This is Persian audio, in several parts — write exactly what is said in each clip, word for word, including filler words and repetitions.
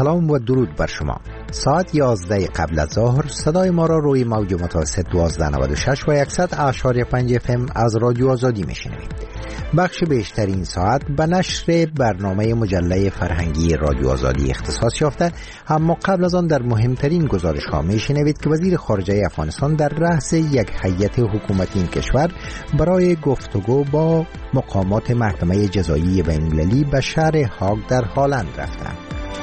سلام و درود بر شما. ساعت یازده قبل از ظهر صدای ما را روی موج متوسط دوازده نود و شش و صد اعشاری پنج اف ام از رادیو آزادی میشنوید. بخش بیشتر این ساعت به نشر برنامه مجله فرهنگی رادیو آزادی اختصاص یافته، اما قبل از آن در مهمترین گزارش ها میشنوید که وزیر خارجه افغانستان در رأس یک هیئت حکومتی این کشور برای گفتگو با مقامات محکمه جزایی بین‌المللی به شهر هاگ در هلند رفتند.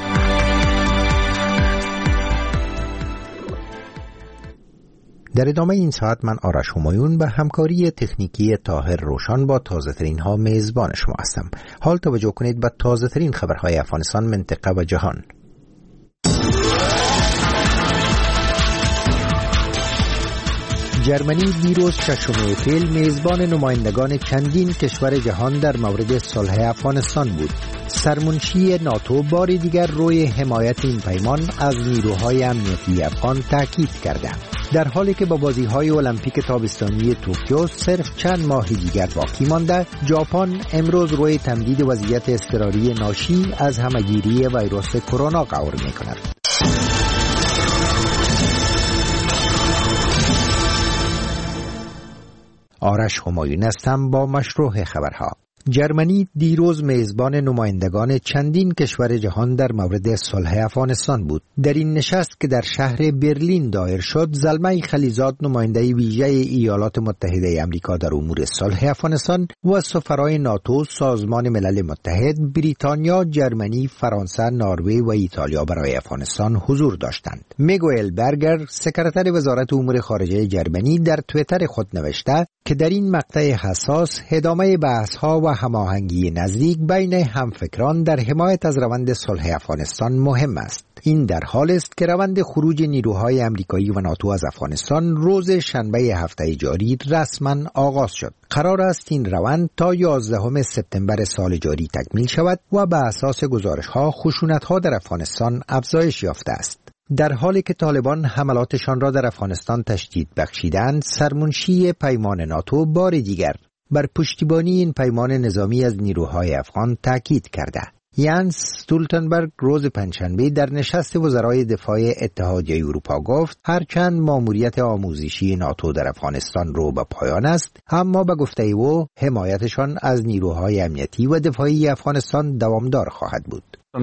در ادامه این ساعت من آرش همایون به همکاری تکنیکی طاهر روشن با تازه ترین ها میزبان شما هستم. حال توجه کنید به تازه ترین خبرهای افغانستان، منطقه و جهان. جرمنی دیروز ششم اپریل میزبان نمایندگان چندین کشور جهان در مورد صلح افغانستان بود. سرمنشی ناتو بار دیگر روی حمایت این پیمان از نیروهای امنیتی افغان تاکید کرده. در حالی که با بازی‌های المپیک تابستانی توکیو صرف چند ماه دیگر باقی مانده، ژاپن امروز روی تمدید وضعیت اضطراری ناشی از همهگیری ویروس کرونا غور می‌کند. آرش همایون هستم با مشروع خبرها. جرمنی دیروز میزبان نمایندگان چندین کشور جهان در مورد صلح افغانستان بود. در این نشست که در شهر برلین دایر شد، زلمه خلیزاد نماینده ویژه ایالات متحده آمریکا در امور صلح افغانستان و سفرای ناتو، سازمان ملل متحد، بریتانیا، جرمنی، فرانسه، نروژ و ایتالیا برای افغانستان حضور داشتند. میگوئل برگر، سکرتر وزارت امور خارجه جرمنی، در توییتر خود نوشته که در این مقطع حساس ادامه بحث‌ها و هماهنگی نزدیک بین همفکران در حمایت از روند صلح افغانستان مهم است. این در حال است که روند خروج نیروهای آمریکایی و ناتو از افغانستان روز شنبه هفته جاری رسما آغاز شد. قرار است این روند تا یازدهم سپتامبر سال جاری تکمیل شود و به اساس گزارش‌ها خشونت‌ها در افغانستان افزایش یافته است. در حالی که طالبان حملاتشان را در افغانستان تشدید بخشیدند، سرمنشی پیمان ناتو بار دیگر بر پشتیبانی این پیمان نظامی از نیروهای افغان تاکید کرده. یانس استولتنبرگ روز پنجشنبه در نشست وزرای دفاع اتحادیه اروپا گفت هرچند ماموریت آموزشی ناتو در افغانستان رو به پایان است، اما به گفته او حمایتشان از نیروهای امنیتی و دفاعی افغانستان دوامدار خواهد بود.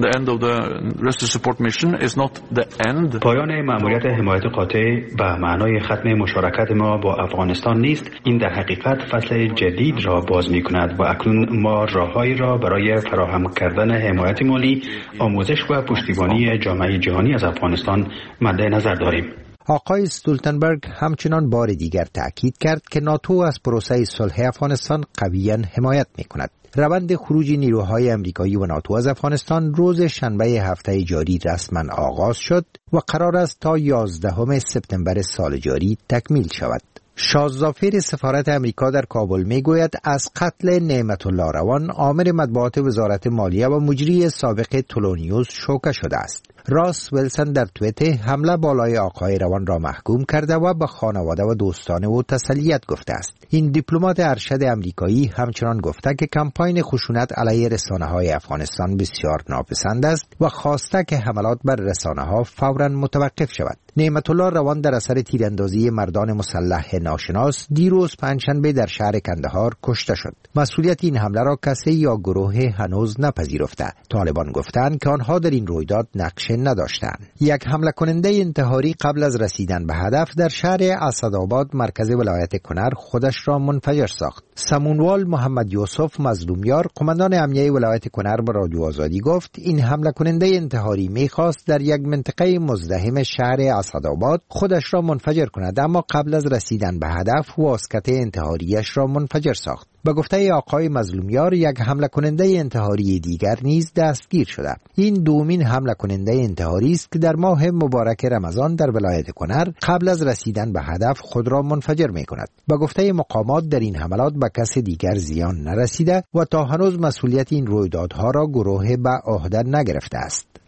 پایان مأموریت حمایت قاطع به معنای ختم مشارکت ما با افغانستان نیست. این در حقیقت فصل جدید را باز می کند و اکنون ما راههایی را برای فراهم کردن حمایت مالی، آموزش و پشتیبانی جامعه جهانی از افغانستان مد نظر داریم. آقای استولتنبرگ همچنان بار دیگر تأکید کرد که ناتو از پروسه صلح افغانستان قویاً حمایت می کند. روند خروج نیروهای آمریکایی و ناتو از افغانستان روز شنبه هفته جاری رسما آغاز شد و قرار است تا یازدهم سپتامبر سال جاری تکمیل شود. شازافیر سفارت آمریکا در کابل میگوید از قتل نعمت الله روان، آمر مطبوعات وزارت مالیه و مجری سابق تولونیوس، شوکه شده است. راس ویلسون در توییتر حمله بالای آقای روان را محکوم کرده و به خانواده و دوستان او تسلیت گفته است. این دیپلمات ارشد آمریکایی همچنان گفته که کمپاین خشونت علیه رسانه‌های افغانستان بسیار ناپسند است و خواسته که حملات بر رسانه‌ها فوراً متوقف شود. نعمت الله روان در اثر تیراندازی مردان مسلح ناشناس دیروز پنجشنبه در شهر کندهار کشته شد. مسئولیت این حمله را کسی یا گروه هنوز نپذیرفته. طالبان گفتند که آنها در این رویداد نقش نداشتند. یک حمله کننده انتحاری قبل از رسیدن به هدف در شهر اسدآباد مرکز ولایت کنر خودش را منفجر ساخت. سمونوال محمد یوسف مظلومیار، قماندان امنیه ولایت کنر، به رادیو آزادی گفت این حمله کننده انتحاری می‌خواست در یک منطقه مزدحم شهر اسدآباد خودش را منفجر کند، اما قبل از رسیدن به هدف واسکت انتحاریش را منفجر ساخت. به گفته آقای مظلومیار، یک حمله کننده انتحاری دیگر نیز دستگیر شده. این دومین حمله کننده انتحاری است که در ماه مبارک رمضان در ولایت کنر قبل از رسیدن به هدف خود را منفجر می کند. به گفته مقامات در این حملات به کس دیگر زیان نرسیده و تا هنوز مسئولیت این رویدادها را گروه به عهده نگرفته است.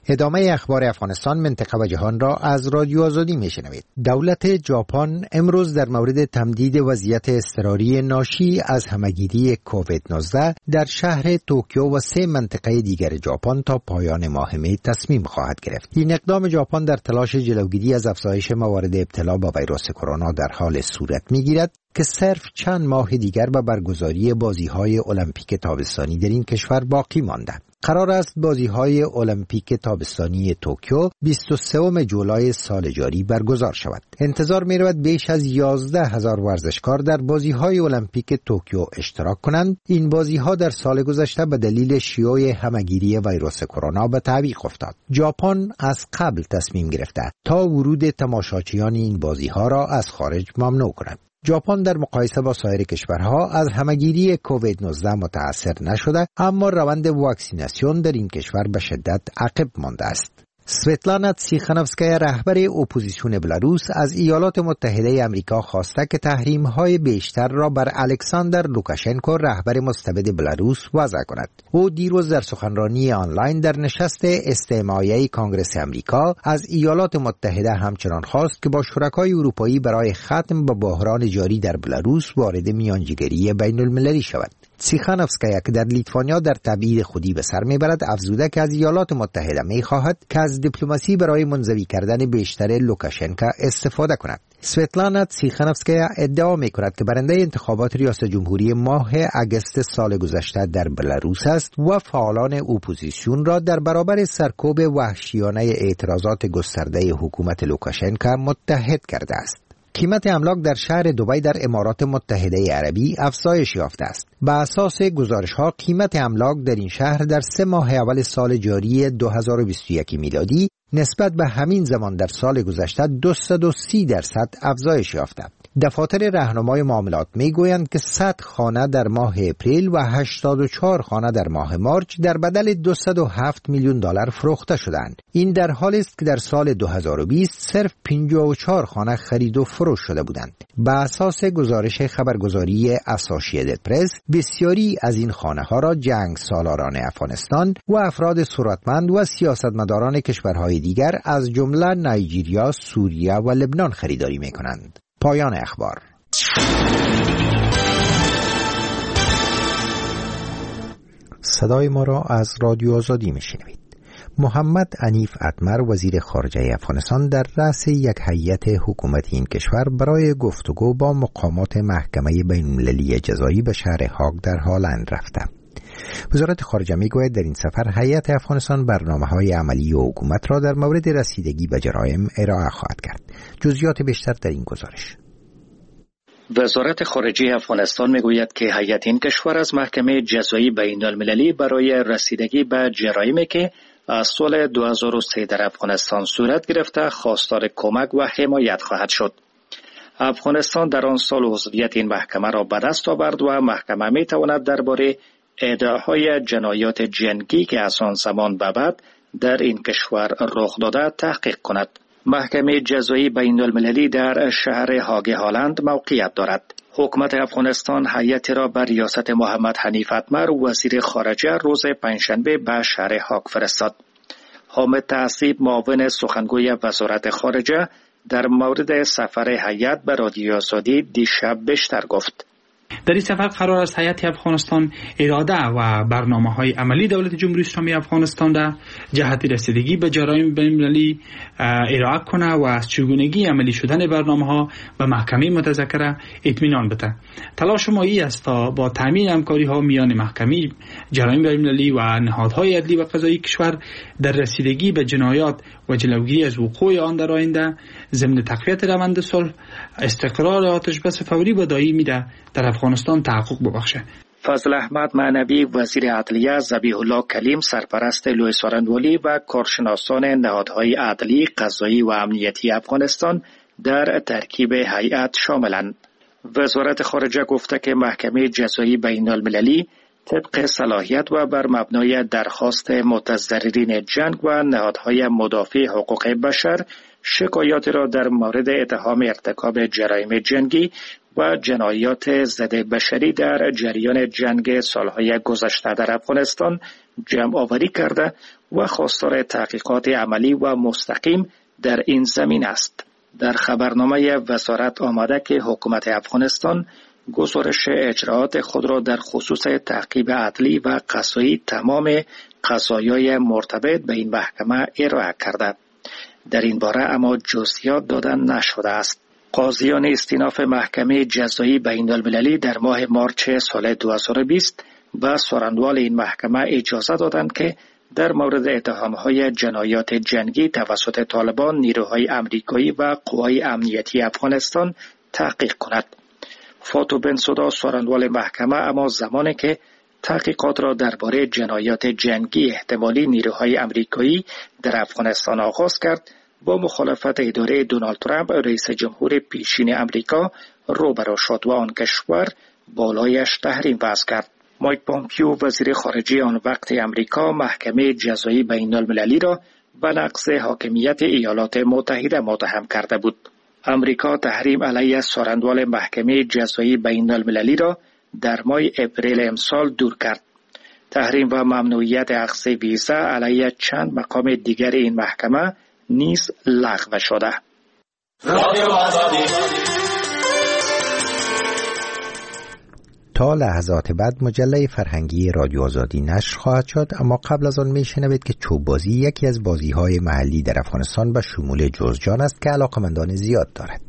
ادامه اخبار افغانستان، منطقه و جهان را از رادیو آزادی میشنوید. دولت ژاپن امروز در مورد تمدید وضعیت اضطراری ناشی از همهگیری کووید نوزده در شهر توکیو و سه منطقه دیگر ژاپن تا پایان ماه می تصمیم خواهد گرفت. این اقدام ژاپن در تلاش جلوگیری از افزایش موارد ابتلا با ویروس کرونا در حال صورت میگیرد که صرف چند ماه دیگر به برگزاری بازی‌های المپیک تابستانی در این کشور باقی مانده. قرار است بازی‌های المپیک تابستانی توکیو بیست و سوم جولای سال جاری برگزار شود. انتظار می‌رود بیش از یازده هزار ورزشکار در بازی‌های المپیک توکیو اشتراک کنند. این بازی‌ها در سال گذشته به دلیل شیوع همهگیری ویروس کرونا به تعویق افتاد. ژاپن از قبل تصمیم گرفته تا ورود تماشاچیان این بازی‌ها را از خارج ممنوع کند. ژاپن در مقایسه با سایر کشورها از همهگیری کووید نوزده متأثر نشده، اما روند واکسیناسیون در این کشور به شدت عقب مانده است. سویتلانا تسیخانوفسکایا رهبر اپوزیسیون بلاروس از ایالات متحده آمریکا خواسته که تحریم‌های بیشتر را بر الکساندر لوکاشنکو رهبر مستبد بلاروس وضع کند. او دیروز در سخنرانی آنلاین در نشست استماعیه کانگرس آمریکا از ایالات متحده همچنان خواست که با شرکای اروپایی برای ختم به بحران جاری در بلاروس وارد میانجیگری بین المللی شود. تسیخانوفسکایا که در لیتوانیا در تبعید خودی به سر میبرد، افزوده که از ایالات متحده میخواهد که از دیپلماسی برای منزوی کردن بیشتر لوکاشنکو استفاده کند. سویتلانا تسیخانوفسکایا ادعا میکند که برنده انتخابات ریاست جمهوری ماه اگست سال گذشته در بلاروس است و فعالان اپوزیسیون را در برابر سرکوب وحشیانه اعتراضات گسترده حکومت لوکاشنکو متحد کرده است. قیمت املاک در شهر دبی در امارات متحده عربی افزایش یافته است. به اساس گزارش‌ها قیمت املاک در این شهر در سه ماه اول سال جاری دو هزار و بیست و یک میلادی نسبت به همین زمان در سال گذشته دویست و سی درصد افزایش یافته. دفاتر راهنمای معاملات میگویند که صد خانه در ماه اپریل و هشتاد و چهار خانه در ماه مارچ در بدل دویست و هفت میلیون دلار فروخته شدند. این در حالی است که در سال دو هزار و بیست صرف پنجاه و چهار خانه خرید و فروش شده بودند. به اساس گزارش خبرگزاری اسوسییتد پرس، بسیاری از این خانه ها را جنگ سالاران افغانستان و افراد ثروتمند و سیاستمداران کشورهای دیگر از جمله نایجیریا، سوریه و لبنان خریداری می‌کنند. پایان اخبار. صدای ما را از رادیو آزادی میشنوید. محمد عنیف اتمر وزیر خارجه افغانستان در رأس یک هیئت حکومتی این کشور برای گفتگو با مقامات محکمه بین‌المللی جزایی به شهر هاگ در هالند رفته. وزارت خارجه میگوید در این سفر هیئت افغانستان برنامه‌های عملی و حکومت را در مورد رسیدگی به جرایم ارائه خواهد کرد. جزئیات بیشتر در این گزارش. وزارت خارجه افغانستان میگوید که هیئت این کشور از محکمه جزایی بین المللی برای رسیدگی به جرایمی که از سال دو هزار و سه در افغانستان صورت گرفته خواستار کمک و حمایت خواهد شد. افغانستان در آن سال عضویت این محکمه را به دست آورد و محکمه میتواند درباره ادعاهای جنایات جنگی که از آن زمان به بعد در این کشور رخ داده تحقیق کند. محکمه جزایی بین المللی در شهر هاگ هالند موقعیت دارد. حکومت افغانستان هیئت را بر ریاست محمد عنیف اتمر وزیر خارجه روز پنجشنبه به شهر هاگ فرستاد. حامد تعصیب معاون سخنگوی وزارت خارجه در مورد سفر هیئت به رادیو آزادی دیشب بیشتر گفت. در این سفر قرار است هیئت افغانستان اراده و برنامه‌های عملی دولت جمهوری اسلامی افغانستان را جهت رسیدگی به جرایم بین‌المللی ارائه کنه و از چگونگی عملی شدن برنامه‌ها به محکمه متذکره اطمینان بده. تلاش ما این است تا با تامین همکاری‌ها میان محکمه جرایم بین‌المللی و نهادهای عدلی و قضایی کشور در رسیدگی به جنایات و جلوگیری از وقوع آن در آینده ضمن تقویت روند صلح، استقرار آتش بس فوری و دائمی در افغانستان تحقق ببخشه. فضل احمد معنوی وزیر عدلیه، ذبیح الله کلیم سرپرست لوی سارندولی و کارشناسان نهادهای عدلی، قضایی و امنیتی افغانستان در ترکیب هیئت شاملند. وزارت خارجه گفته که محکمه جزایی بین المللی طبق صلاحیت و بر مبنای درخواست متضررین جنگ و نهادهای مدافع حقوق بشر شکایاتی را در مورد اتهام ارتکاب جرایم جنگی و جنایات ضد بشری در جریان جنگ سالهای گذشته در افغانستان جمع آوری کرده و خواستار تحقیقات عملی و مستقیم در این زمین است. در خبرنامه وزارت آمده که حکومت افغانستان گزارش اجراات خود را در خصوص تعقیب عدلی و قضایی تمام قضایای مرتبط به این محکمه ارائه کرده. در این باره اما جزئیات داده نشده است. قاضیان استیناف محکمه جزایی بین المللی در ماه مارچ سال دو هزار و بیست به سخنوال این محکمه اجازه دادند که در مورد اتهام‌های جنایات جنگی توسط طالبان نیروهای امریکایی و قوای امنیتی افغانستان تحقیق کند. فاتو بنسودا سخنوال محکمه اما زمانی که تحقیقات را درباره جنایات جنگی احتمالی نیروهای امریکایی در افغانستان آغاز کرد، با مخالفت اداره دونالد ترامپ رئیس جمهور پیشین امریکا روبرو شد و آن کشور بالایش تحریم وضع کرد. مایک پامپیو وزیر خارجه آن وقت امریکا محکمه جزایی بین المللی را به نقض حاکمیت ایالات متحده متهم کرده بود. امریکا تحریم علیه سخنوال محکمه جزایی بین المللی را در ماه اپریل امسال دور کرد. تحریم و ممنوعیت اخذ ویزا علیه چند مقام دیگر این محکمه نیز لغو شده. تا لحظات بعد مجله فرهنگی رادیو آزادی نشر خواهد شد، اما قبل از آن میشنوید که چوب بازی یکی از بازی‌های محلی در افغانستان به شمول جوزجان است که علاقه‌مندان زیاد دارد.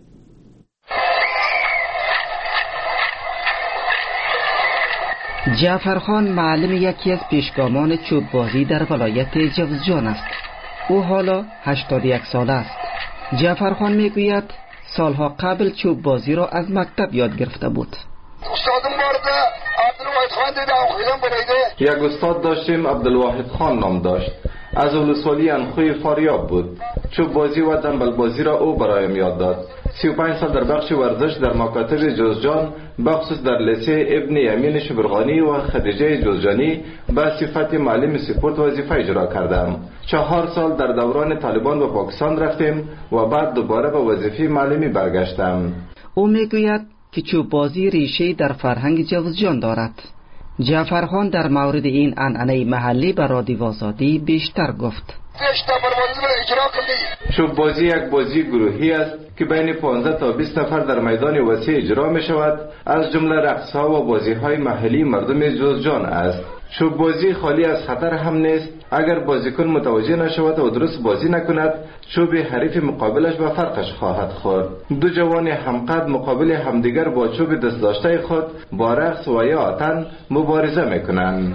جعفرخان معلم یکی از پیشگامان چوب بازی در ولایت جوزجان است. او حالا هشتاد و یک ساله است. جعفرخان میگوید سالها قبل چوب بازی را از مکتب یاد گرفته بود. استادم برده عبدالواحد خان دیده آخیدم بریده. یک استاد داشتیم عبدالواحد خان نام داشت. از ولسوالی انخوی فاریاب بود. چوب بازی و دنبل بازی را او برایم یاد داد. سی و پنج سال در بخش ورزش در مکاتب جوزجان، بخصوص در لیسه ابن یمین شبرغانی و خدیجه جوزجانی به صفت معلم سپورت وظیفه اجرا کردم. چهار سال در دوران طالبان به پاکستان رفتیم و بعد دوباره به وظیفه معلمی برگشتم. او میگوید که چوب بازی ریشه در فرهنگ جوزجان دارد. جعفرخان در مورد این عنعنه محلی به رادیو آزادی بیشتر گفت. چوب بازی یک بازی گروهی است که بین پانزده تا بیست نفر در میدان وسیع اجرا می شود، از جمله رقص ها و بازی های محلی مردم جوزجان است. چوب بازی خالی از خطر هم نیست. اگر بازیکن متوجه نشود و درست بازی نکند، چوب حریف مقابلش به فرقش خواهد خورد. دو جوان همقد مقابل همدیگر با چوب دست داشته خود با رقص و یا آتن مبارزه میکنند.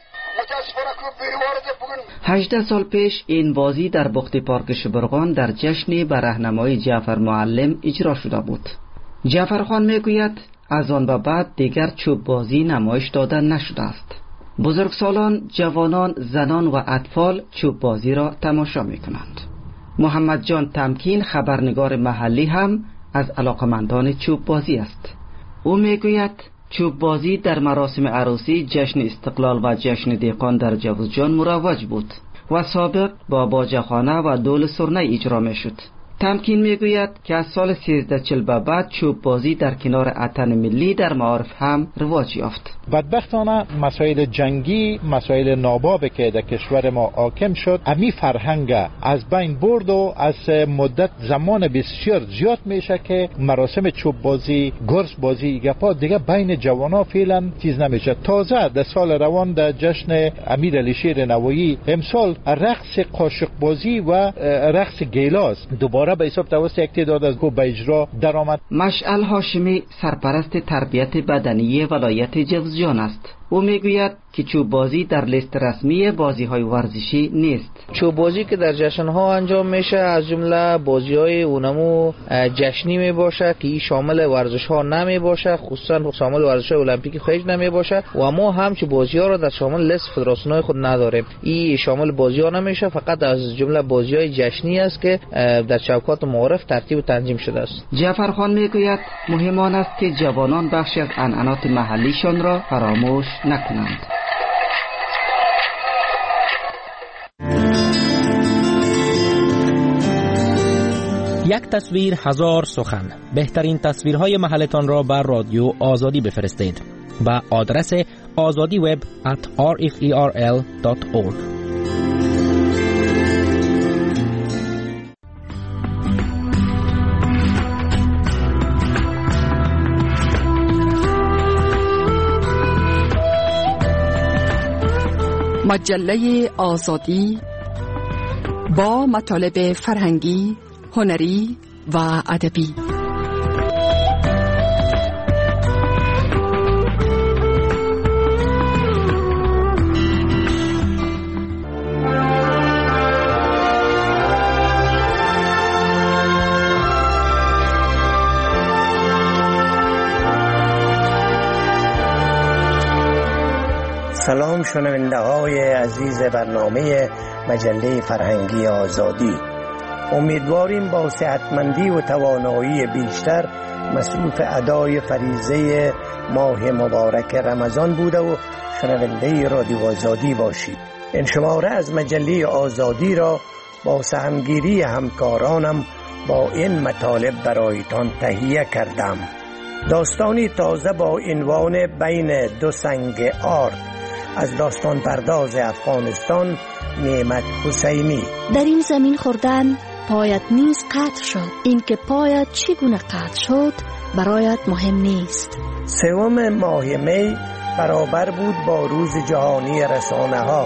هجده سال پیش این بازی در بخت پارک شبرغان در جشن به راهنمایی جعفر معلم اجرا شده بود. جعفرخان میگوید از آن به بعد دیگر چوب بازی نمایش داده نشده است. بزرگسالان، جوانان، زنان و اطفال چوب بازی را تماشا میکنند. محمد جان تمکین خبرنگار محلی هم از علاقمندان چوب بازی است. او میگوید چوب بازی در مراسم عروسی، جشن استقلال و جشن دیقان در جوزجان مروج بود و سابق با باجه‌خانه و دول سرنه اجرا میشد. تمکین میگوید که از سال سیزده چل به بعد چوب بازی در کنار اتن ملی در معارف هم رواج یافت. بدبختانه مسائل جنگی، مسائل ناباب که در کشور ما حاکم شد، امی فرهنگ از بین برد و از مدت زمان بسیار زیاد میشه که مراسم چوب بازی، گرز بازی گپا دیگه بین جوانا فعلا چیز نمیشه. تازه در سال روان در جشن امیر علی شیر نوایی امسال رقص قاشق بازی و رقص گیلاس دوباره به حساب توسط یک تعداد از گروه به اجرا درآمد. مشعل هاشمی سرپرست تربیت بدنی ولایت جوزجان است. او میگوید که چوب بازی در لیست رسمی بازی‌های ورزشی نیست. چوب بازی که در جشن‌ها انجام میشه از جمله بازی‌های اونمو جشنی می باشه که شامل ورزش‌ها نمی باشه، خصوصا شامل ورزش‌های المپیک خیج نمی باشه و ما هم چه بازی‌ها را در شامل لیست فدراسیون‌های خود نداریم. این شامل بازی‌ها نمیشه، فقط از جمله بازی‌های جشنی است که در چوکات معارف ترتیب و تنظیم شده است. جعفرخان میگوید مهم است که جوانان بخشی از عنعنات محلیشان را فراموش نکنند. تصویر هزار سخن. بهترین تصویرهای محلتان را بر رادیو آزادی بفرستید با آدرس آزادی وب at r f e r l dot org. مجله آزادی با مطالب فرهنگی، هنری و ادبی. سلام شنونده های عزیز برنامه مجله فرهنگی آزادی. امیدواریم با صحتمندی و توانایی بیشتر مصروف ادای فریضه ماه مبارک رمضان بوده و شنونده رادیو آزادی باشید. این شماره از مجله آزادی را با سهمگیری همکارانم با این مطالب برایتان تهیه کردم. داستانی تازه با عنوان بین دو سنگ آرد از داستان پرداز افغانستان نعمت حسینی. در این زمین خوردن پایت نیست قطع شد. این که پایت چگونه قطع شد برایت مهم نیست. سوم ماه می برابر بود با روز جهانی رسانه ها.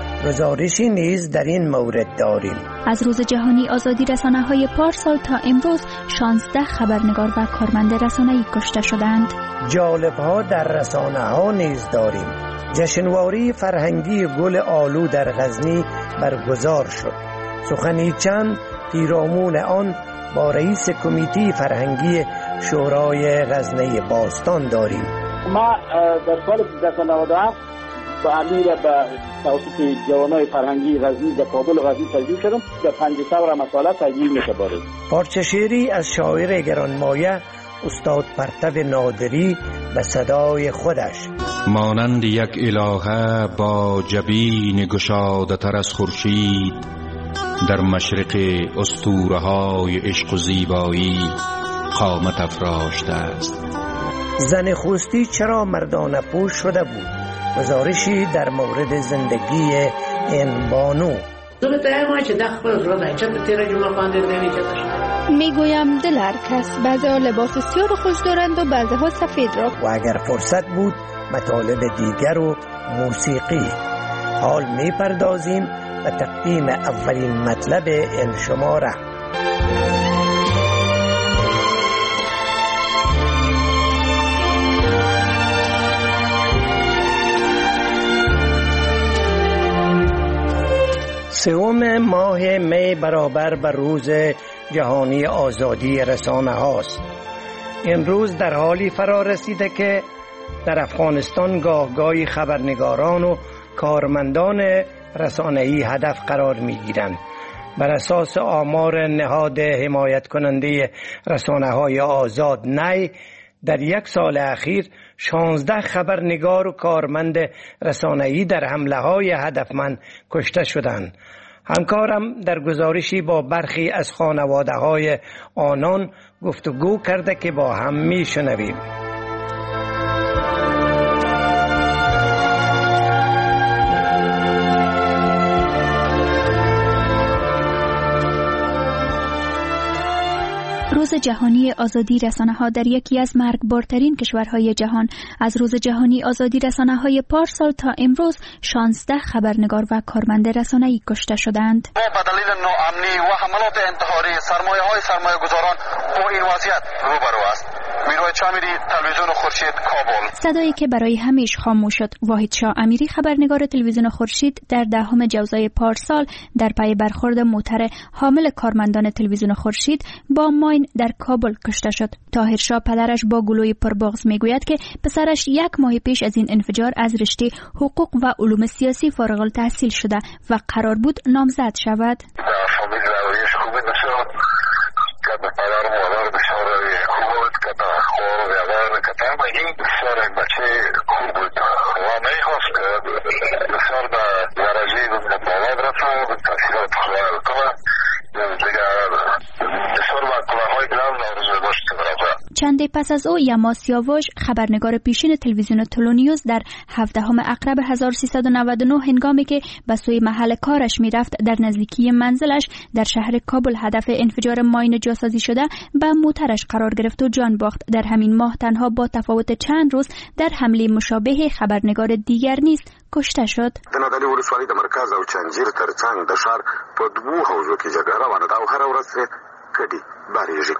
گزارشی نیز در این مورد داریم. از روز جهانی آزادی رسانه های پارسال تا امروز شانزده خبرنگار و کارمند رسانه‌ای کشته شدند. جالب ها در رسانه ها نیز داریم. جشنواره فرهنگی گل آلو در غزنی برگزار شد. سخنی چند پیرامون آن با رئیس کمیته فرهنگی شورای غزنه باستان داریم. ما در سال سیزده صد و نود و هفت با امیر به توسط جوانای فرهنگی غزنی در کابل و غزنی تجدید شدم. در پنج سور مسائل تجدید می‌شود. پارچه شعری از شاعر گرانمایه استاد پرتو نادری به صدای خودش. مانند یک الهه با جبین گشاده تر از خورشید در مشرق اسطوره های عشق و زیبایی قامت افراشته است. زن خوستی چرا مردانه پوش شده بود؟ گزارشی در مورد زندگی این بانو. میگویم دل هر کس، بعضی ها لباس سیاه رو خوش دارند و بعضی ها سفید را. و اگر فرصت بود مطالب دیگر و موسیقی. حال می پردازیم به تقدیم اولین مطلب این شماره. سوم ماه می برابر به روز جهانی آزادی رسانه هاست. این روز در حالی فرا رسیده که در افغانستان گاه گاهی خبرنگاران و کارمندان رسانه‌ای هدف قرار می‌گیرند. بر اساس آمار نهاد حمایت کننده رسانه‌های آزاد نی در یک سال اخیر شانزده خبرنگار و کارمند رسانه‌ای در حمله‌های هدفمند کشته شدند. همکارم در گزارشی با برخی از خانواده‌های آنان گفتگو کرده که با هم می‌شنویم. روز جهانی آزادی رسانه‌ها در یکی از مرگبارترین کشورهای جهان. از روز جهانی آزادی رسانه‌های پارسال تا امروز شانزده خبرنگار و کارمند رسانه‌ای کشته شدند. با به دلیل ناامنی و حملات انتحاری سرمایه‌های سرمایه‌گذاران با این وضعیت روبرو است. میرای چامیری، تلویزیون خورشید، کابل. صدایی که برای همیشه خاموش شد. واحد شاه امیری، خبرنگار تلویزیون خورشید، در دهم جوزای پارسال در پی برخورد موتر حامل کارمندان تلویزیون خورشید با ماین در کابل کشته شد. طاهر شاه پدرش با گلوی پربغض میگوید که پسرش یک ماه پیش از این انفجار از رشته حقوق و علوم سیاسی فارغ التحصیل شده و قرار بود نامزد شود. چندی پس از او یما سیاوش خبرنگار پیشین تلویزیون تولونیوز در هفدهم اکتبر هزار و سیصد و نود و نه هنگامی که به سوی محل کارش میرفت در نزدیکی منزلش در شهر کابل هدف انفجار ماین جاسازی شده به موترش قرار گرفت و جان باخت. در همین ماه تنها با تفاوت چند روز در حمله مشابه خبرنگار دیگر نیز کشته شد. د نادعلي ولسوالۍ د مرکز او چنجیر ترڅنګ د ښار په دوو حوزو کې جګړه روانه ده او هره ورځ ترې کډې بارېږي.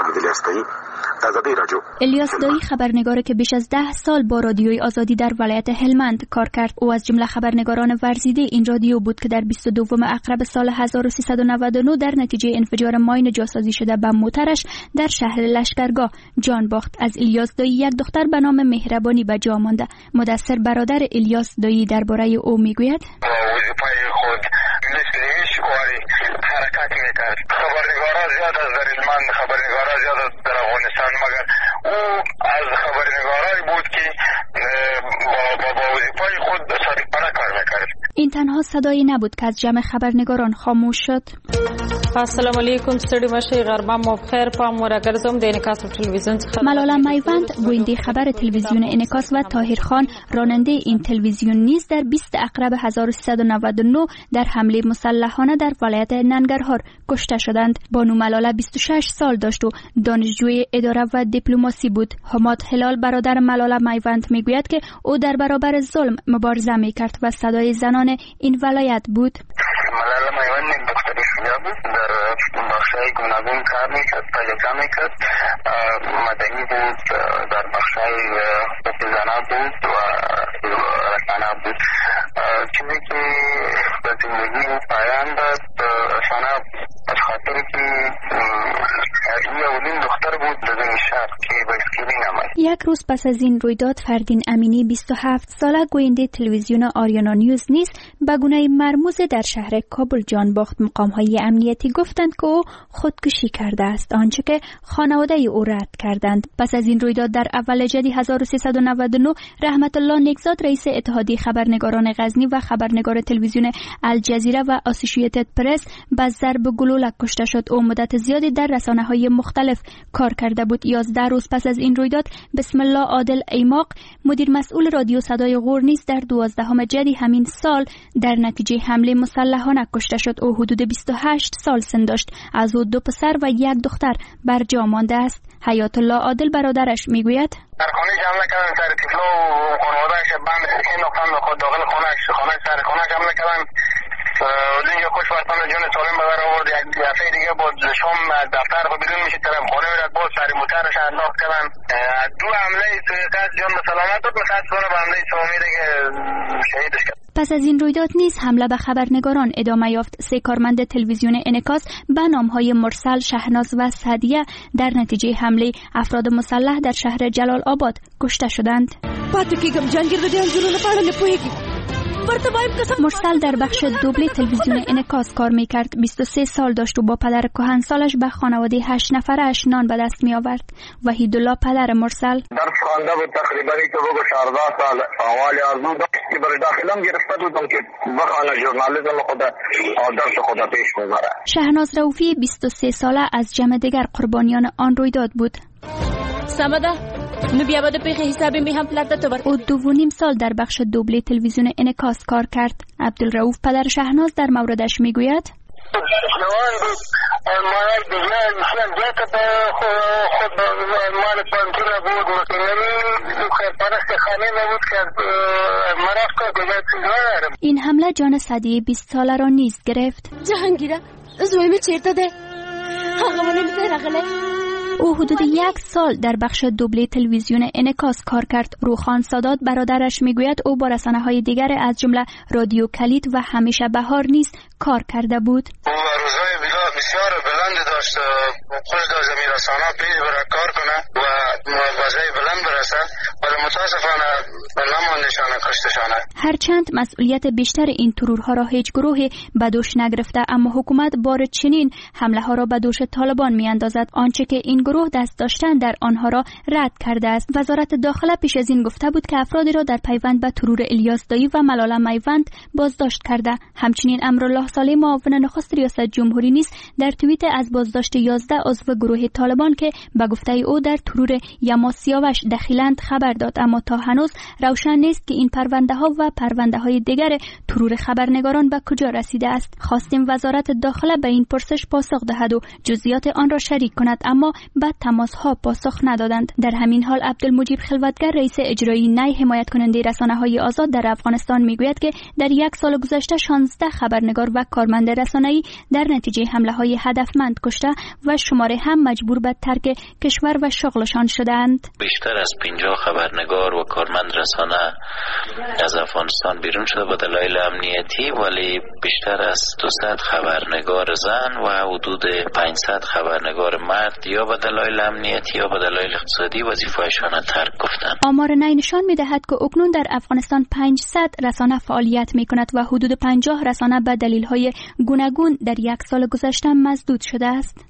الیاس دایی خبرنگاری که بیش از ده سال با رادیوی آزادی در ولایت هلمند کار کرد. او از جمله خبرنگاران ورزیده این رادیو بود که در بیست و دوم اکتبر سال هزار و سیصد و نود و نه در نتیجه انفجار ماین جاسازی شده به موترش در شهر لشکرگاه جان باخت. از الیاس دایی یک دختر به نام مهربانی به جا مانده. مدثر برادر الیاس دایی درباره او میگوید: وظیفه خود مثل هیچ حرکت میکرد. خبرنگاران زیاد از در هلمند خبرنگاران زیاد از در افغانستان، مگر او از خبرنگارایی بود که با با, با وظیفه خود صادقانه کار میکرد. این تنها صدایی نبود که از جمع خبرنگاران خاموش شد. السلام علیکم، ستړي مشي غربه مو بخیر. پام ورګرځم د انعکاس تلویزیون څخه. ملاله میوند گوینده خبر تلویزیون انعکاس و طاهر خان راننده این تلویزیون نیز در بیست اکتبر هزار و سیصد و نود و نه در حمله مسلحانه در ولایت ننگرهار کشته شدند. بانو ملاله بیست و شش سال داشت و دانشجوی اداره و دیپلماسی بود. حماد هلال برادر ملاله میوند میگوید که او در برابر ظلم مبارزه میکرد و صدای زنان این ولایت بود. ملاله میوند دختر شجاع بود، در بخشای گوناگون کار میکرد، تجربه میکرد، مدنی بود، در بخشای زنان بود و رسانه بود. چیزی که به زندگی پایان داد رسانه از خاطر که یه اولین دختر بود در این شهر که بایسکلی نمید. یک روز پس از این رویداد فردین امینی بیست و هفت ساله گوینده تلویزیون آریانا نیوز نیز به گونه مرموز در شهر کابل جان باخت. مقام‌های امنیتی گفتند که او خودکشی کرده است، آنچه که خانواده او رد کردند. پس از این رویداد در اول جدی هزار و سیصد و نود و نه رحمت الله نیکزاد رئیس اتحادیه خبرنگاران غزنی و خبرنگار تلویزیون الجزیره و اسوسییتد پرس به ضرب گلوله کشته شد. او مدت زیادی در رسانه‌های مختلف کار کرده بود. یازده روز پس از این رویداد بسم الله عادل ایماق مدیر مسئول رادیو صدای غور نیز در دوازدهم جدی همین سال در نتیجه حمله مسلحانه کشته شد. او حدود بیست و هشت سال سن داشت. از او دو پسر و یک دختر بر جا مانده است. حیات الله عادل برادرش میگوید: در خانه جمع کردن سر تیفلو و خانوادهش بند سکین نقطان به خود داخل خانهش خانه سر خانه جمع کردن. لینجا خوش وقتان جون سالم بدر آورد. یک دفعه دیگه بود شام دفتر خود بیرون میشه طرف خانه میرد بود سر موترش انداخت کردن. دو حمله سویقت جان به سلامت بود میخواست کنه به حمله سوامی دیگه شهیدش کرد. پس از این رویداد نیز حمله به خبرنگاران ادامه یافت. سه کارمند تلویزیون انعکاس به نامهای مرسل، شهناز و سعدیه در نتیجه حمله افراد مسلح در شهر جلال آباد کشته شدند. مرسل در بخش دوبله تلویزیون انعکاس کار میکرد. بیست و سه سال داشت و با پدر کهنسالش به خانواده هشت نفرش نان به دست می آورد. وحیدالله پدر مرسل درس خوانده بود تقریبا که بگو چهارده سال. اول آرزو داشت که برای داخلم گرفته بودم که بخوانه ژورنالیسم خود درس خود پیش ببره. شهناز رؤوفی بیست و سه ساله از جمع دیگر قربانیان آن رویداد بود. سمده نو بیا بده پیخ حسابی می هم پلت تو بر. او دو و نیم سال در بخش دوبله تلویزیون انعکاس کار کرد. عبدالرؤوف پدر شهناز در موردش میگوید: جوان بود، مایل دیگه میشن جات به خود مال بانکینا بود، مکنمی خیرپرست خانه نبود که مرف که دیگه چیز ندارم. این حمله جان سعدیه بیست ساله را نیز گرفت. جهانگیره زویمی چیرته ده آقا منو میده رقله. او حدود یک سال در بخش دوبله تلویزیون انعکاس کار کرد. روخان سادات برادرش میگوید او با رسانه‌های دیگر از جمله رادیو کلید و همیشه بهار نیز کار کرده بود. او روزهای بسیار بلند داشت، خوش داشت زمین رسانه پیش برای کار کنه و موازه بلند برسه، ولی متاسفانه نماندشان کشتشانه. هرچند مسئولیت بیشتر این ترورها را هیچ گروهی به دوش نگرفته، اما حکومت بار چنین حمله ها را به دوش طالبان می اندازد. آنچه که این گروه دست داشتن در آنها را رد کرده است. وزارت داخله پیش از این گفته بود که افرادی را در پیوند به ترور الیاس دایی و ملاله میوند بازداشت کرده. همچنین امرالله صالح معاون نخست ریاست جمهوری نیز در توییت از بازداشت یازده عضو گروه طالبان که به گفته او در ترور یما سیاوش دخیلند خبر داد، اما تا هنوز روشن نیست که این پرونده ها و پرونده های دیگر ترور خبرنگاران به کجا رسیده است. خواستیم وزارت داخله به این پرسش پاسخ دهد و جزئیات آن را شریک کند، اما به تماس ها پاسخ ندادند. در همین حال عبدالمجید خلوتگر رئیس اجرایی نی حمایت کننده رسانه های آزاد در افغانستان میگوید که در یک سال گذشته شانزده خبرنگار و کارمند رسانه‌ای در نتیجه حمله های هدفمند کشته و شماره هم مجبور به ترک کشور و شغلشان شدند. بیشتر از پنجاه خبرنگار و کارمند رسانه از افغانستان بیرون شده به دلایل امنیتی، ولی بیشتر از دویست خبرنگار زن و حدود پانصد خبرنگار مرد یا به دلایل امنیتی یا به دلایل اقتصادی وظیفه‌شان را ترک گفتند. آمار نی نشان می‌دهد که اکنون در افغانستان پانصد رسانه فعالیت می‌کند و حدود پنجاه رسانه به دلایل گوناگون در یک سال گذشته مسدود شده است.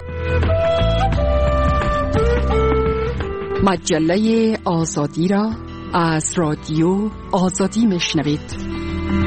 مجله آزادی را از رادیو آزادی میشنوید.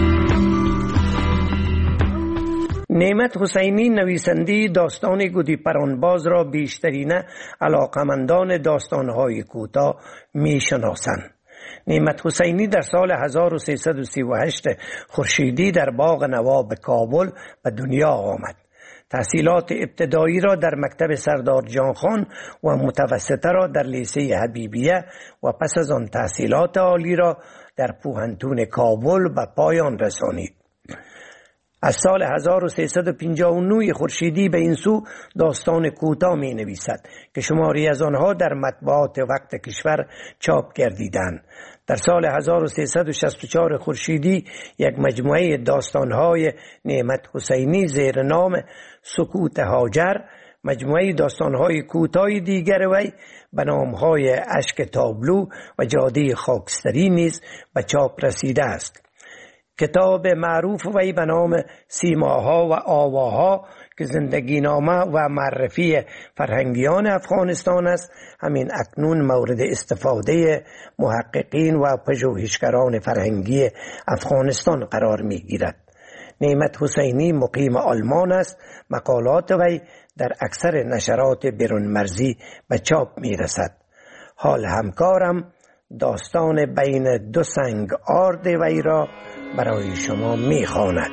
نعمت حسینی نویسنده داستان گودی پرانباز را بیشترین علاقمندان داستانهای کوتاه میشناسند. نعمت حسینی در سال هزار و سیصد و سی و هشت خورشیدی در باغ نواب کابل به دنیا آمد. تحصیلات ابتدایی را در مکتب سردار جانخان و متوسطه را در لیسه حبیبیه و پس از آن تحصیلات عالی را در پوهنتون کابل به پایان رسانید. از سال هزار و سیصد و پنجاه و نه خورشیدی به این سو داستان کوتاه می نویسد که شماری از آنها در مطبوعات وقت کشور چاپ گردیدند. در سال هزار و سیصد و شصت و چهار خورشیدی یک مجموعه داستانهای نعمت حسینی زیر نام سکوت هاجر، مجموعه داستانهای کوتاه دیگر وی به نامهای اشک تابلو و جاده خاکستری نیز به چاپ رسیده است. کتاب معروف وی به نام سیماها و آواها که زندگی نامه و معرفی فرهنگیان افغانستان است، همین اکنون مورد استفاده محققین و پژوهشگران فرهنگی افغانستان قرار می گیرد. نعمت حسینی مقیم آلمان است. مقالات وی در اکثر نشرات بیرون مرزی به چاپ می رسد. حال همکارم داستان بین دو سنگ آرد وی را برای شما می خواند.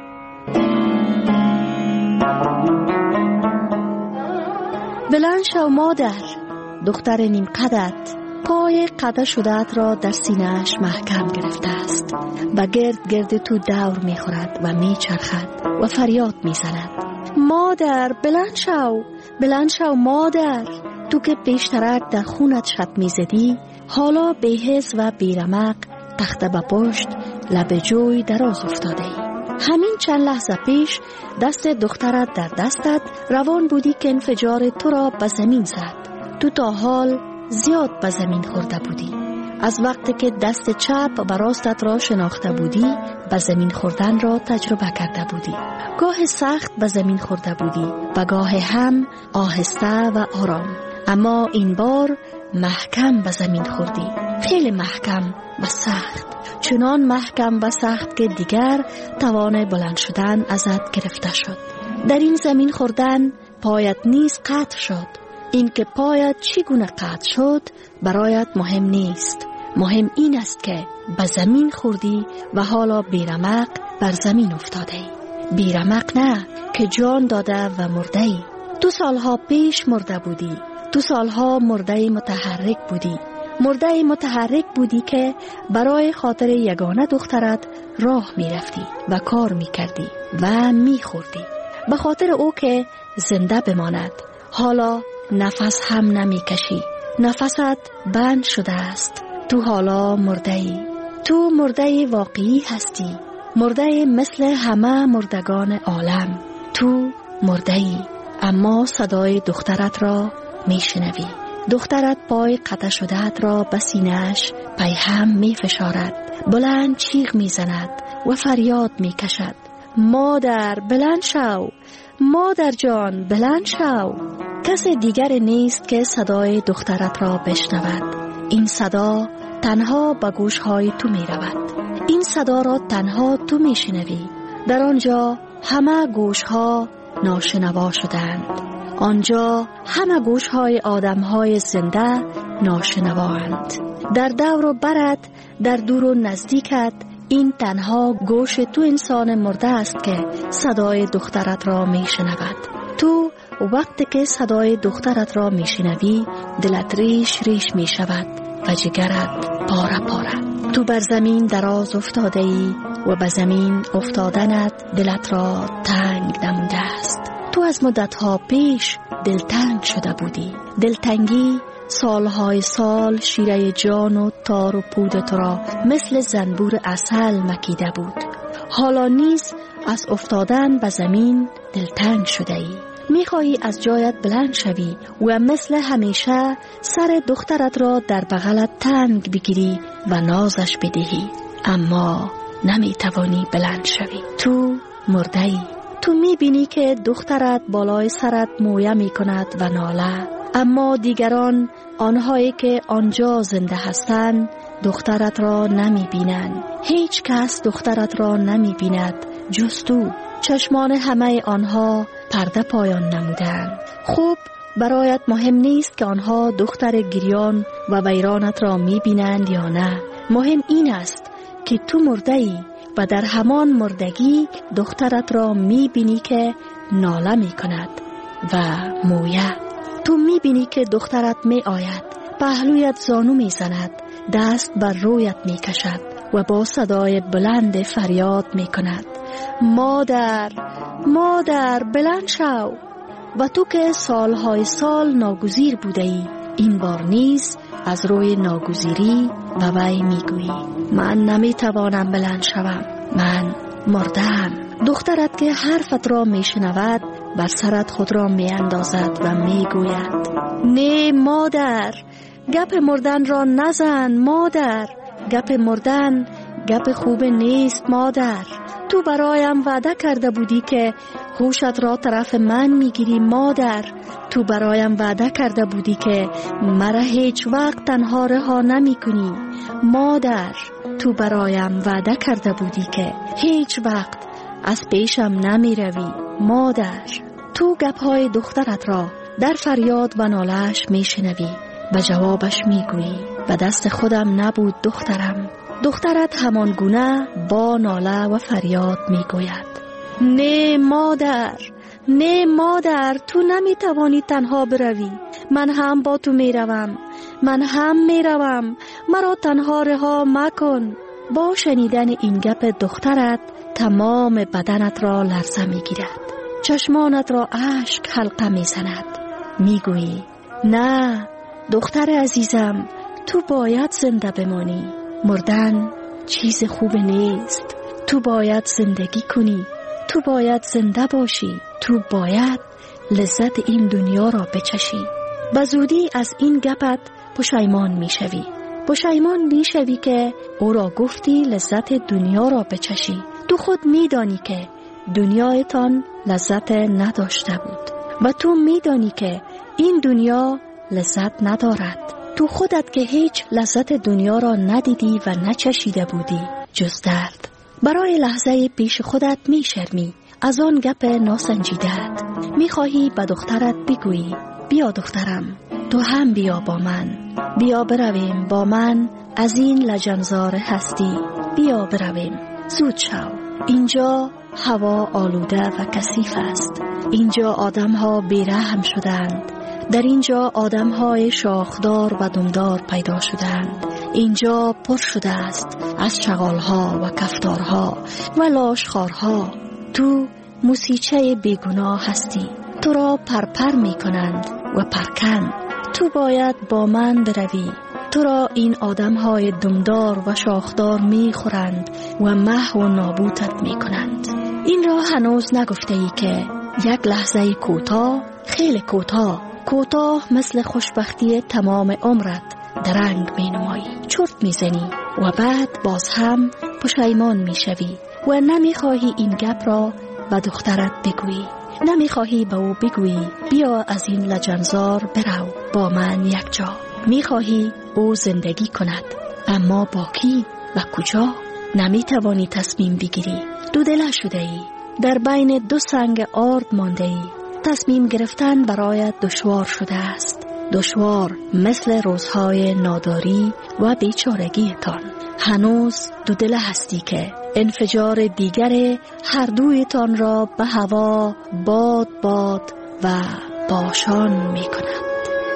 بلند شو مادر، دختر نیم قدت پای قده شده‌ات را در سینه‌اش محکم گرفته است و گرد گرد تو دور می خورد و می چرخد و فریاد می زند. مادر بلند شو، بلند شو مادر. تو که پیشترک در خونت شب می زدی، حالا بی‌حس و بیرمق تخته به پشت لب جوی دراز افتاده ای. همین چند لحظه پیش دست دخترت در دستت روان بودی که انفجار تو را به زمین زد. تو تا حال زیاد به زمین خورده بودی. از وقتی که دست چپ و راستت را شناخته بودی به زمین خوردن را تجربه کرده بودی. گاه سخت به زمین خورده بودی و گاه هم آهسته و آرام، اما این بار محکم به زمین خوردی، خیلی محکم و سخت، چنان محکم و سخت که دیگر توان بلند شدن ازت گرفته شد. در این زمین خوردن پایت نیز قطع شد. این که پایت چگونه قطع شد برایت مهم نیست. مهم این است که به زمین خوردی و حالا بیرمق بر زمین افتاده ای. بیرمق نه که جان داده و مرده ای. دو سالها پیش مرده بودی. دو سالها مرده متحرک بودی. مرده متحرک بودی که برای خاطر یگانه دخترت راه می رفتی و کار می کردی و می خوردی به خاطر او که زنده بماند. حالا نفس هم نمی کشی. نفست بند شده است. تو حالا مرده ای. تو مرده واقعی هستی. مرده مثل همه مردگان عالم. تو مرده ای، اما صدای دخترت را می شنوی. دخترت پای قطع شده‌ات را به سینه‌اش پیهم می فشارد. بلند چیغ می زند و فریاد می کشد. مادر بلند شو، مادر جان بلند شو. کس دیگر نیست که صدای دخترت را بشنود. این صدا تنها به گوشهای تو می رود. این صدا را تنها تو می شنوی. در آنجا همه گوشها ناشنوا شدند. آنجا همه گوشهای آدمهای زنده ناشنواند. در دور و برت، در دور و نزدیکت، این تنها گوش تو انسان مرده است که صدای دخترت را می شنود. تو وقتی که صدای دخترت را می شنوی دلت ریش ریش می شود و جگرت پاره پاره. تو بر زمین دراز افتاده ای و به زمین افتادنت دلت را تنگ نموده است. تو از مدتها پیش دلتنگ شده بودی. دلتنگی سالهای سال شیره جان و تار و پود تو را مثل زنبور عسل مکیده بود. حالا نیز از افتادن به زمین دلتنگ شده ای. میخواهی از جایت بلند شوی و مثل همیشه سر دخترت را در بغلت تنگ بگیری و نازش بدهی، اما نمیتوانی بلند شوی. تو مرده ای. تو میبینی که دخترت بالای سرت مویه میکند و ناله، اما دیگران، آنهایی که آنجا زنده هستند، دخترت را نمیبینند. هیچ کس دخترت را نمیبیند جز تو. چشمان همه آنها پرده پایان نمودند. خوب برایت مهم نیست که آنها دختر گریان و ویرانت را میبینند یا نه. مهم این است که تو مرده ای و در همان مردگی دخترت را میبینی که ناله میکند و مویه. تو میبینی که دخترت می آید، پهلویت زانو میزند، دست بر رویت میکشد و با صدای بلند فریاد میکند مادر، مادر بلند شو. و تو که سالهای سال ناگزیر بوده ای، این بار نیز از روی ناگزیری و وی میگویی من نمیتوانم بلند شوم، من مردم. دخترت که حرفت را میشنود بر سرت خود را میاندازد و میگوید نه مادر، گپ مردن را نزن مادر، گپ مردن گپ خوب نیست مادر. تو برایم وعده کرده بودی که هوشت را طرف من میگیری مادر. تو برایم وعده کرده بودی که مرا هیچ وقت تنها رها نمی کنی مادر. تو برایم وعده کرده بودی که هیچ وقت از پیشم نمی روی مادر. تو گپهای دخترت را در فریاد و ناله‌اش می شنوی و جوابش می گویی و دست خودم نبود دخترم. دخترت همان گونه با ناله و فریاد می گوید نه مادر، نه مادر، تو نمی توانی تنها بروی، من هم با تو می روم، من هم می روم، مرا تنها رها مکن. با شنیدن این گپ دخترت تمام بدنت را لرزه می گیرد، چشمانت را اشک حلقه می زند. می گویی نه دختر عزیزم، تو باید زنده بمانی، مردن چیز خوب نیست. تو باید زندگی کنی، تو باید زنده باشی، تو باید لذت این دنیا را بچشی. به زودی از این گپت پشیمان می شوی. پشیمان می شوی که او را گفتی لذت دنیا را بچشی. تو خود می دانی که دنیایتان لذت نداشته بود و تو می دانی که این دنیا لذت ندارد. تو خودت که هیچ لذت دنیا را ندیدی و نچشیده بودی جز درد. برای لحظه پیش خودت می شرمی از آن گپ ناسنجیده‌ات. می خواهی به دخترت بگویی بیا دخترم، تو هم بیا با من، بیا برویم با من از این لجنزار هستی، بیا برویم، زود شو. اینجا هوا آلوده و کثیف است، اینجا آدم ها بیرحم شدند، در اینجا آدم های شاخدار و دمدار پیدا شدند. اینجا پر شده است از شغالها و کفتارها و لاشخارها. تو موسیچه بیگناه هستی، تو را پرپر می کنند و پرکن. تو باید با من بروی، تو را این آدم های دمدار و شاخدار می خورند و محو و نابودت می کنند. این را هنوز نگفته ای که یک لحظه کوتاه، خیلی کوتاه، کوتاه مثل خوشبختی تمام عمرت درنگ می نمایی، چرت می زنی و بعد باز هم پشیمان می شوی و نمی خواهی این گپ را به دخترت بگویی. نمی خواهی به او بگویی بیا از این لجنزار برو با من یک جا. می خواهی او زندگی کند، اما با کی و کجا؟ نمی توانی تصمیم بگیری. دو دل شده ای، در بین دو سنگ آرد مانده ای. تصمیم گرفتن برایت دشوار شده است، دشوار مثل روزهای ناداری و بیچارگیتان. هنوز دو دل هستی که انفجار دیگر هر دویتان را به هوا باد باد و باشان می کند.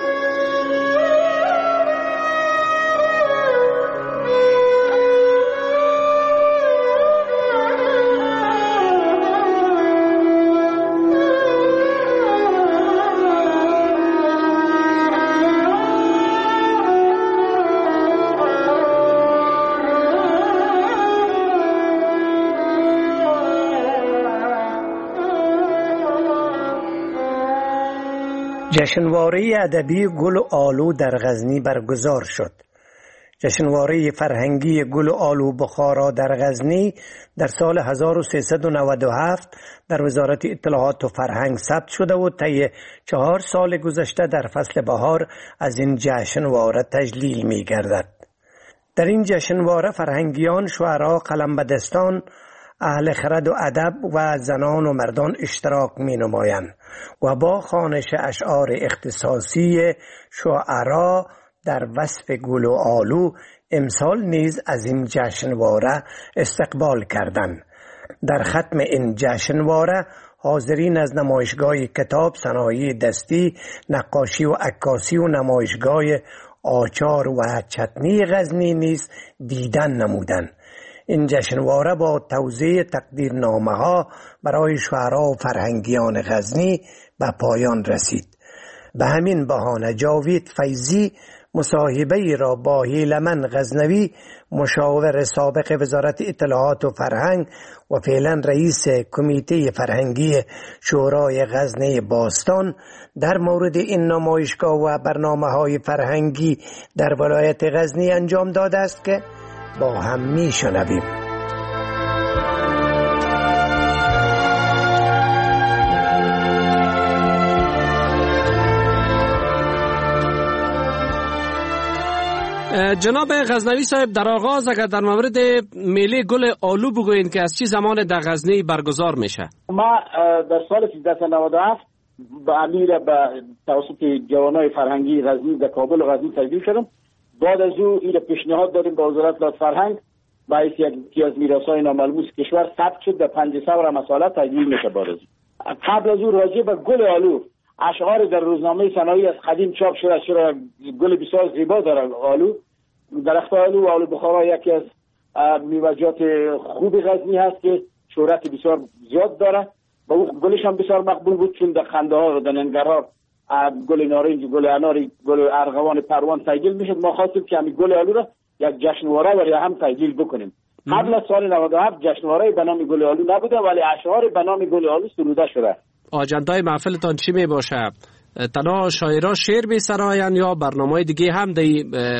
جشنواره ادبی گل و آلو در غزنی برگزار شد. جشنواره فرهنگی گل و آلو بخارا در غزنی در سال هزار و سیصد و نود و هفت در وزارت اطلاعات و فرهنگ ثبت شده و طی چهار سال گذشته در فصل بهار از این جشنواره تجلیل می گردد. در این جشنواره فرهنگیان، شعرا، قلمبدستان، اهل خرد و ادب و زنان و مردان اشتراک می نمایند و با خوانش اشعار اختصاصی شعرا در وصف گل و آلو امسال نیز از این جشنواره استقبال کردند. در ختم این جشنواره حاضرین از نمایشگاه کتاب، صنایع دستی، نقاشی و عکاسی و نمایشگاه آچار و چتنی غزنی نیز دیدن نمودند. این جشنواره با توزیع تقدیرنامه ها برای شعرا و فرهنگیان غزنی به پایان رسید. به همین بهانه جاوید فیضی مصاحبه ای را با هیلمن غزنوی، مشاور سابق وزارت اطلاعات و فرهنگ و فعلا رئیس کمیته فرهنگی شورای غزنی باستان در مورد این نمایشگاه و برنامه‌های فرهنگی در ولایت غزنی انجام داده است که با هم میشنویم. جناب غزنوی صاحب، در آغاز اگر در مورد میله گل آلو بگوین که از چه زمان در غزنی برگزار میشه؟ ما در سال سیزده نود و هفت با امیر به توسط جوانای فرهنگی غزنی در کابل و غزنی تشکیل شدم. بعد از او این پیشنهاد دادیم به وزارت فرهنگ باعث یکی از میراث‌های ناملموس کشور ثبت شد در پنج ثور مساله تجلیل میشه. بعد از قبل از او راجع به گل آلو اشعار در روزنامه صنایع از قدیم چاپ شده. چرا گل بسیار زیبا داره آلو. درخت آلو و آلو بخارا یکی از میوه‌جات خوب غزنی هست که شهرت بسیار زیاد داره و او گلش هم بسیار مقبول بود، چون در خنده‌ها و در ننگرهار گل نارنج، گل اناری، گل ارغوان پروان تجلیل میشد. ما خواستیم که همین گل آلو را یک جشنواره برای هم تجلیل بکنیم. قبل از سال نود و هفت جشنواره به نام گل آلو نبوده، ولی اشعار به نام گل آلو سروده شده. آجندای محفلتان چی می باشه؟ تنها شاعران شعر می سراین یا برنامه‌های دیگه هم در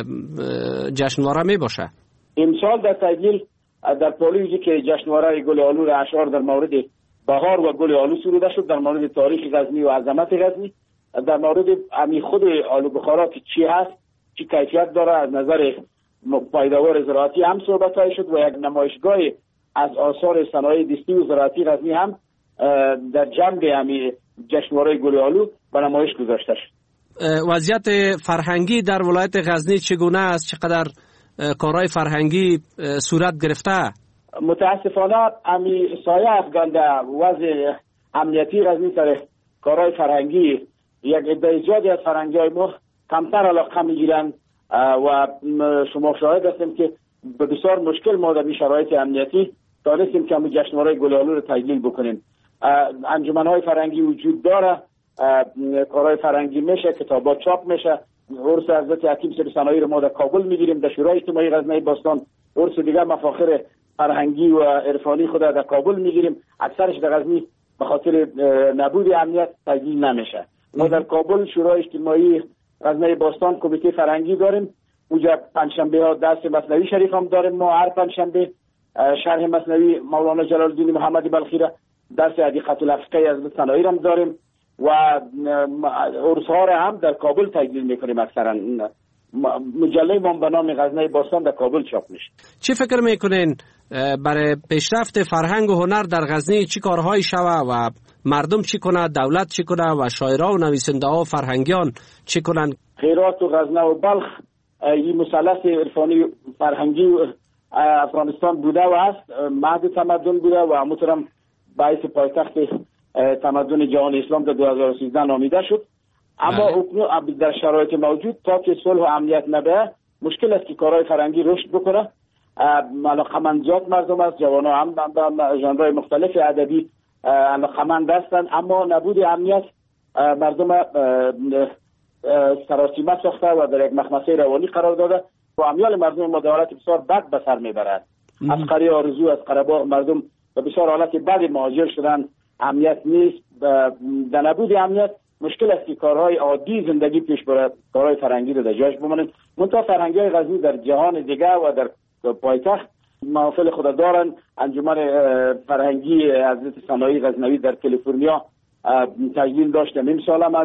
جشنواره می باشه؟ امسال در تجلیل در پالیوزی که جشنواره گل آلو را اشعار در مورد بهار و گل آلو سروده شد، در مورد تاریخ غزنی و عظمت غزنی، در مورد امی خود آلو بخارا که چی هست، چی کیفیت داره، از نظر پایداور زراعتی هم صحبت های شد و یک نمایشگاه از آثار صنایع دستی و زراعتی غزنی هم در جنب امی جشنواره گل آلو به نمایش گذاشته شد. وضعیت فرهنگی در ولایت غزنی چگونه است؟ چقدر کارهای فرهنگی صورت گرفته؟ متاسفانه امی سایه افغان در وضع امنیتی غزنی سر کارهای فرهنگی یک عده زیادی از فرهنگی‌های ما کمتر علاقه می‌گیرند و شما شاهد هستیم که به بسیار مشکل ما در این شرایط امنیتی دانستیم که همون جشنواره گل آلو رو تجلیل بکنیم. انجمن‌های فرهنگی وجود داره، کارهای فرهنگی میشه، کتابات چاپ میشه. عرس حضرت حکیم سر صنایع رو ما در کابل میگیریم، در شورای اجتماعی غزنی باستان عرس دیگه مفاخر فرهنگی و عرفانی خود در کابل میگیریم. اکثرش در غزنی به خاطر نبود امنیت تجلیل نمیشه. ما در کابل شورای اجتماعی غزنه باستان کمیته فرهنگی داریم. اونجا پنجشنبه ها درس مثنوی شریف هم داریم. ما هر پنجشنبه شرح مثنوی مولانا جلال الدین محمدی بلخی را، درس حدیقه الافقه از صنایع هم داریم و عرس ها را هم در کابل تجلیل میکنیم. اکثرا مجله ما به نام غزنه باستان در کابل چاپ میشه. چی فکر میکنین برای پیشرفت فرهنگ و هنر در غزنه چی کارهایی شوه و مردم چی کنه، دولت چی کنه و شاعرها و نویسنده ها و فرهنگیان چی کنن؟ هرات و غزنه و بلخ این مثلث عرفانی فرهنگی افغانستان بوده و هست، مهد تمدن بوده و همونطورم باعث پایتخت تمدن جهان اسلام در دو هزار و سیزده نامیده شد. اما اکنون در شرایط موجود تا که صلح و امنیت نبه مشکل است که کارهای فرهنگی رشد بکنه. علاقمندزاد مردم است، جوانان هم به ژانرهای مختلف ادبی علاقمند هستند، اما نبود امنیت مردم سراسیمه ساخته و در یک مخمسه روانی قرار داده و امیال مردم ما در حالت بسیار بد به سر میبرد. عسکری آرزو از قره‌باغ مردم به بسیار حالت بد مهاجر شدن. امنیت نیست. در نبود امنیت مشکل است که کارهای عادی زندگی پیش بره، کارهای فرهنگی رو در جاش بمانند. منتها فرهنگی‌های غزنی در جهان دیگه و در پایتخت محافل خود دارن. انجمن فرهنگی حضرت صنایع غزنوی در کالیفرنیا تجلیل داشت، نیم سال هم از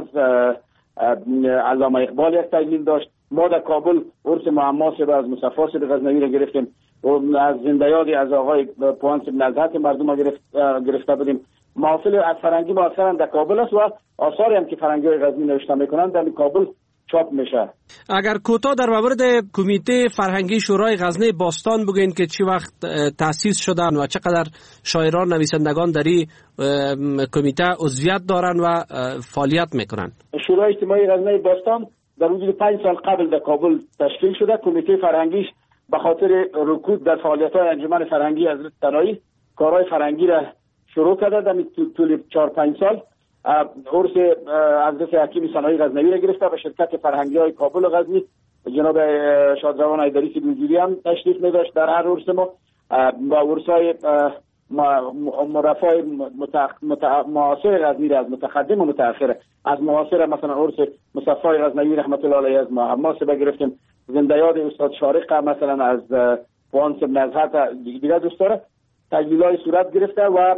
علامه اقبال یک تجلیل داشت. ما در کابل عرس معما صاحب از مصطفی صاحب غزنوی را گرفتیم و از زنده یادی از آقای پوان صاحب نزهت مردم را گرفت گرفته بودیم. محافل از فرهنگی ما اکثرا در کابل است و آثاری هم که فرهنگی‌های غزنی نوشته میکنن در کابل چاپ میشه. اگر کوتاه در مورد کمیته فرهنگی شورای غزنه باستان بگین که چی وقت تأسیس شدن و چقدر شاعران نویسندگان در این کمیته عضویت دارن و فعالیت میکنن. شورای اجتماعی غزنه باستان در حدود پنج سال قبل در کابل تشکیل شده. کمیته فرهنگیش به خاطر رکود در فعالیت‌های انجمن فرهنگی حضرت صنایع کارهای فرهنگی را شروع کرده. در طول چهار پنج سال عرس حضرت حکیم صنایع غزنوی را گرفته و شرکت فرهنگی‌های کابل و غزنی جناب شادروان ایدریسی بوجوری هم تشریف می‌داشت در هر عرس ما با عرس‌های مرفای معاصر غزنی را از متقدم و متأخر از معاصر مثلا عرس مصطفی غزنوی رحمت الله علیه از محمد صاحب گرفتیم. زنده یاد استاد شارق مثلا از پوان صاحب نزهت دیگه دوست داره. تجلیل‌های صورت گرفته و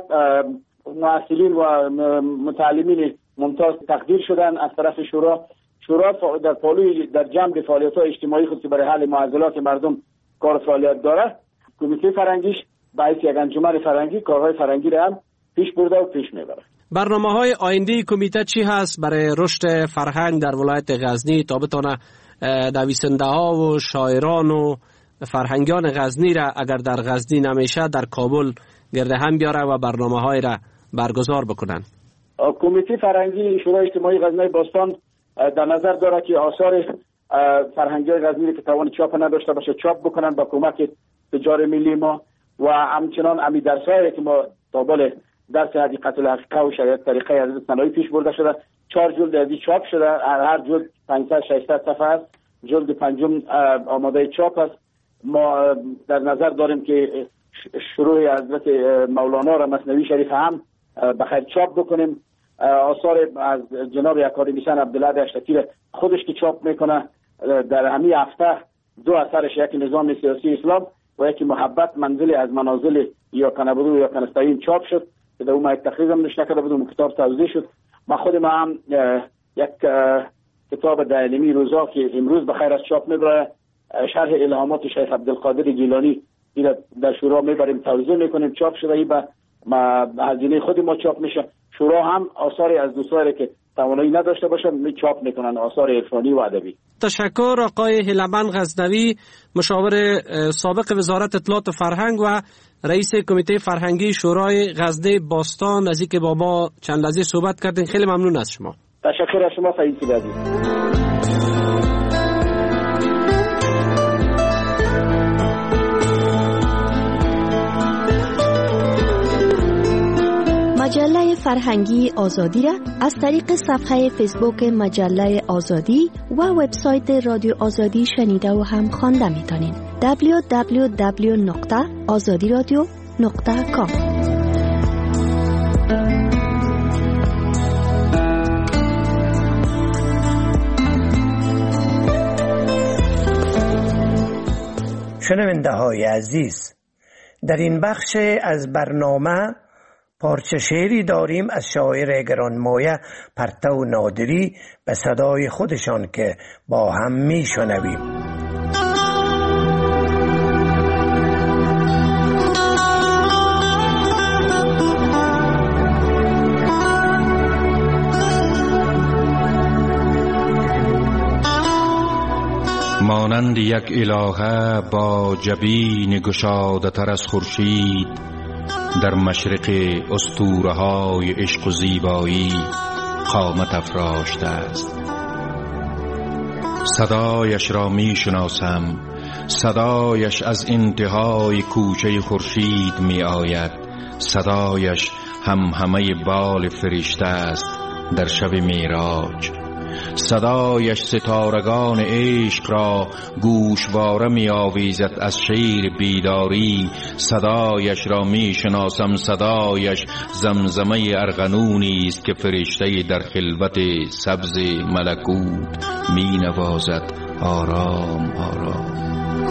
محصلین و متعلمین ممتاز تقدیر شدن از طرف شورا. شورا در پالوی در جنب فعالیت‌های اجتماعی خود که برای حل معضلات مردم کار فعالیت داره. کمیته فرهنگیش باعث یک انجمن فرهنگی کارهای فرهنگی را هم پیش برده و پیش میبره. برنامه‌های آینده کمیته چی هست برای رشد فرهنگ در ولایت غزنی تا بتونه نویسنده‌ها و شاعران و فرهنگیان غزنی را اگر در غزنی نمیشه در کابل گرد هم بیاره و برنامه‌های را برگزار بکنن؟ کمیته فرهنگی شورای اجتماعی غزنه باستان در نظر داره که آثار فرهنگی‌های غزنی که توان چاپ نداشته باشه چاپ بکنن با کمک تجار ملی ما و همچنان امی درسایی که ما تابل درس حدیقه الافقه و شریعت طریقه حضرت صنایع پیش برده شده. چهار جلد ازی چاپ شده. هر جلد پانصد ششصد صفحه است. جلد پنجم آماده چاپ است. ما در نظر داریم که شروع حضرت مولانا را مثنوی شریف هم بخیر چاپ بکنیم. آثار از جناب اکادمیسین عبدالله اشتکی خودش که چاپ میکنه در همین هفته دو اثرش، یکی نظام سیاسی اسلام و یکی محبت منزل از منازل یا کنبودو یا کنستاین چاپ شد که در اون یک تخریج هم نشته کرده بودم کتاب توضیح شد. ما خود ما هم یک کتاب دایلمی روزا که امروز بخیر از چاپ میبره شرح الهامات شیخ عبدالقادر گیلانی در شورا میبریم توضیح میکنیم چاپ شده. ای به هزینه خود ما چاپ میشه. شورا هم آثاری از دوستانی که توانایی نداشته باشن می چاپ میکنن آثار عرفانی و ادبی. تشکر آقای هیلمن غزنوی، مشاور سابق وزارت اطلاعات و فرهنگ و رئیس کمیته فرهنگی شورای غزنه باستان، از اینکه با ما چند لحظه صحبت کردین. خیلی ممنون از شما. تشکر از شما سعید عزیز. مجله فرهنگی آزادی را از طریق صفحه فیسبوک مجله آزادی و وبسایت رادیو آزادی شنیده و هم خوانده میتونین. دبلیو دبلیو دبلیو نقطه آزادی رادیو نقطه کام. شنونده های عزیز، در این بخش از برنامه پارچه شعری داریم از شاعر گرانمایه پرتو نادری به صدای خودشان که با هم می شنویم. مانند یک الهه با جبین گشاده تر از خورشید در مشرق اسطوره های عشق و زیبایی قامت افراشته است. صدایش را می شناسم، صدایش از انتهای کوچه خورشید می آید. صدایش هم همه بال فرشته است در شب معراج. صدایش ستارگان عشق را گوشواره می آویزد از شیر بیداری. صدایش را می شناسم، صدایش زمزمه ارغنونی است که فرشته در خلوت سبز ملکوت می نوازد آرام آرام.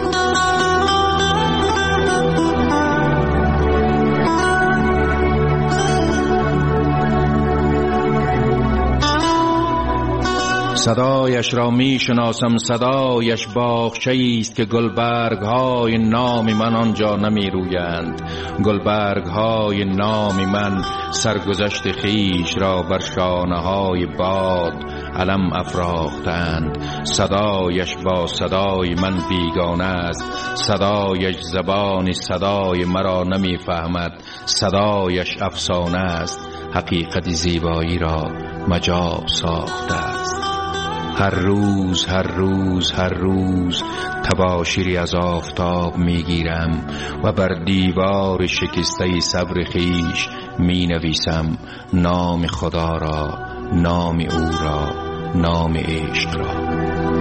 صدایش را می شناسم، صدایش باغچه‌ای است که گلبرگ های نام من آنجا نمی رویند. گلبرگ های نام من سرگذشت خیش را بر شانه های باد علم افراختند. صدایش با صدای من بیگانه است، صدایش زبان صدای مرا نمی فهمد. صدایش افسانه است، حقیقت زیبایی را مجاز ساخته است. هر روز هر روز هر روز تباشیری از آفتاب میگیرم و بر دیوار شکسته صبر خیش می نویسم نام خدا را، نام او را، نام عشق را.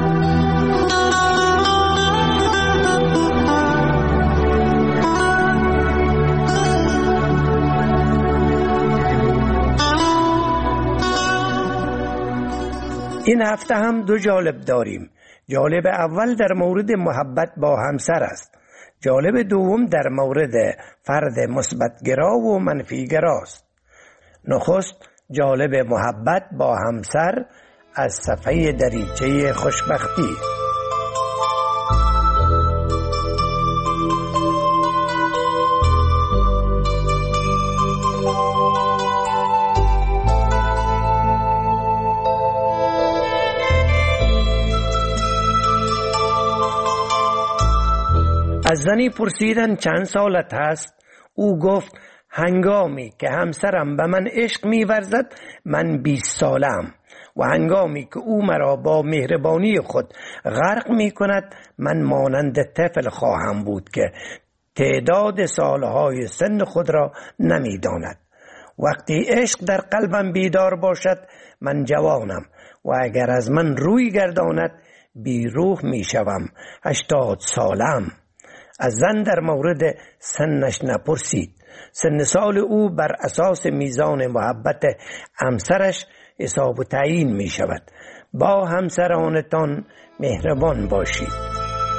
این هفته هم دو جالب داریم. جالب اول در مورد محبت با همسر است. جالب دوم در مورد فرد مثبت‌گرا و منفی‌گرا است. نخست جالب محبت با همسر از صفحه دریچه خوشبختی. از زنی پرسیدن چند سالت هست؟ او گفت هنگامی که همسرم به من عشق می‌ورزد من بیست سالم و هنگامی که او مرا با مهربانی خود غرق می‌کند من مانند طفل خواهم بود که تعداد سالهای سن خود را نمی‌داند. وقتی عشق در قلبم بیدار باشد من جوانم و اگر از من روی گرداند بیروح می‌شوم، هشتاد سالم. از زن در مورد سنش نپرسید. سن سال او بر اساس میزان محبت همسرش حساب و تعیین می شود. با همسرانتان مهربان باشید.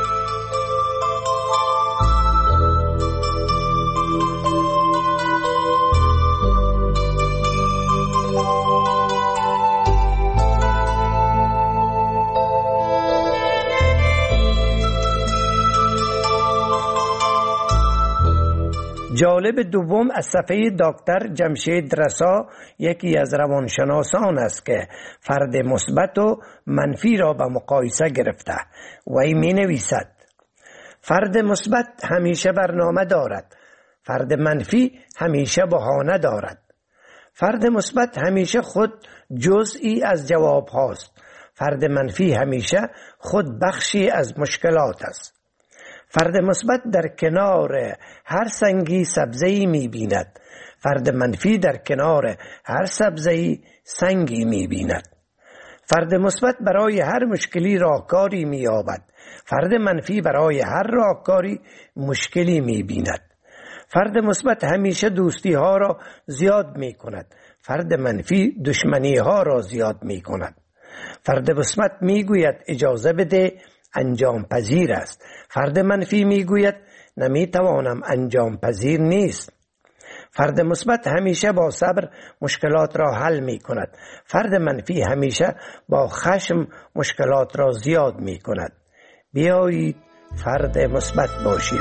جالب دوم از صفحه دکتر جمشید رسا، یکی از روانشناسان است که فرد مثبت و منفی را به مقایسه گرفته و این می نویسد: فرد مثبت همیشه برنامه دارد، فرد منفی همیشه بهانه دارد. فرد مثبت همیشه خود جزئی از جواب هاست، فرد منفی همیشه خود بخشی از مشکلات است. فرد مثبت در کنار هر سنگی سبزه‌ای می‌بیند، فرد منفی در کنار هر سبزه‌ای سنگی می‌بیند. فرد مثبت برای هر مشکلی راهکاری می‌یابد، فرد منفی برای هر راهکاری مشکلی می‌بیند. فرد مثبت همیشه دوستی‌ها را زیاد می‌کند، فرد منفی دشمنی‌ها را زیاد می‌کند. فرد مثبت می‌گوید اجازه بده انجام پذیر است. فرد منفی میگوید نمیتوانم، انجام پذیر نیست. فرد مثبت همیشه با صبر مشکلات را حل می کند. فرد منفی همیشه با خشم مشکلات را زیاد می کند. بیایید فرد مثبت باشیم.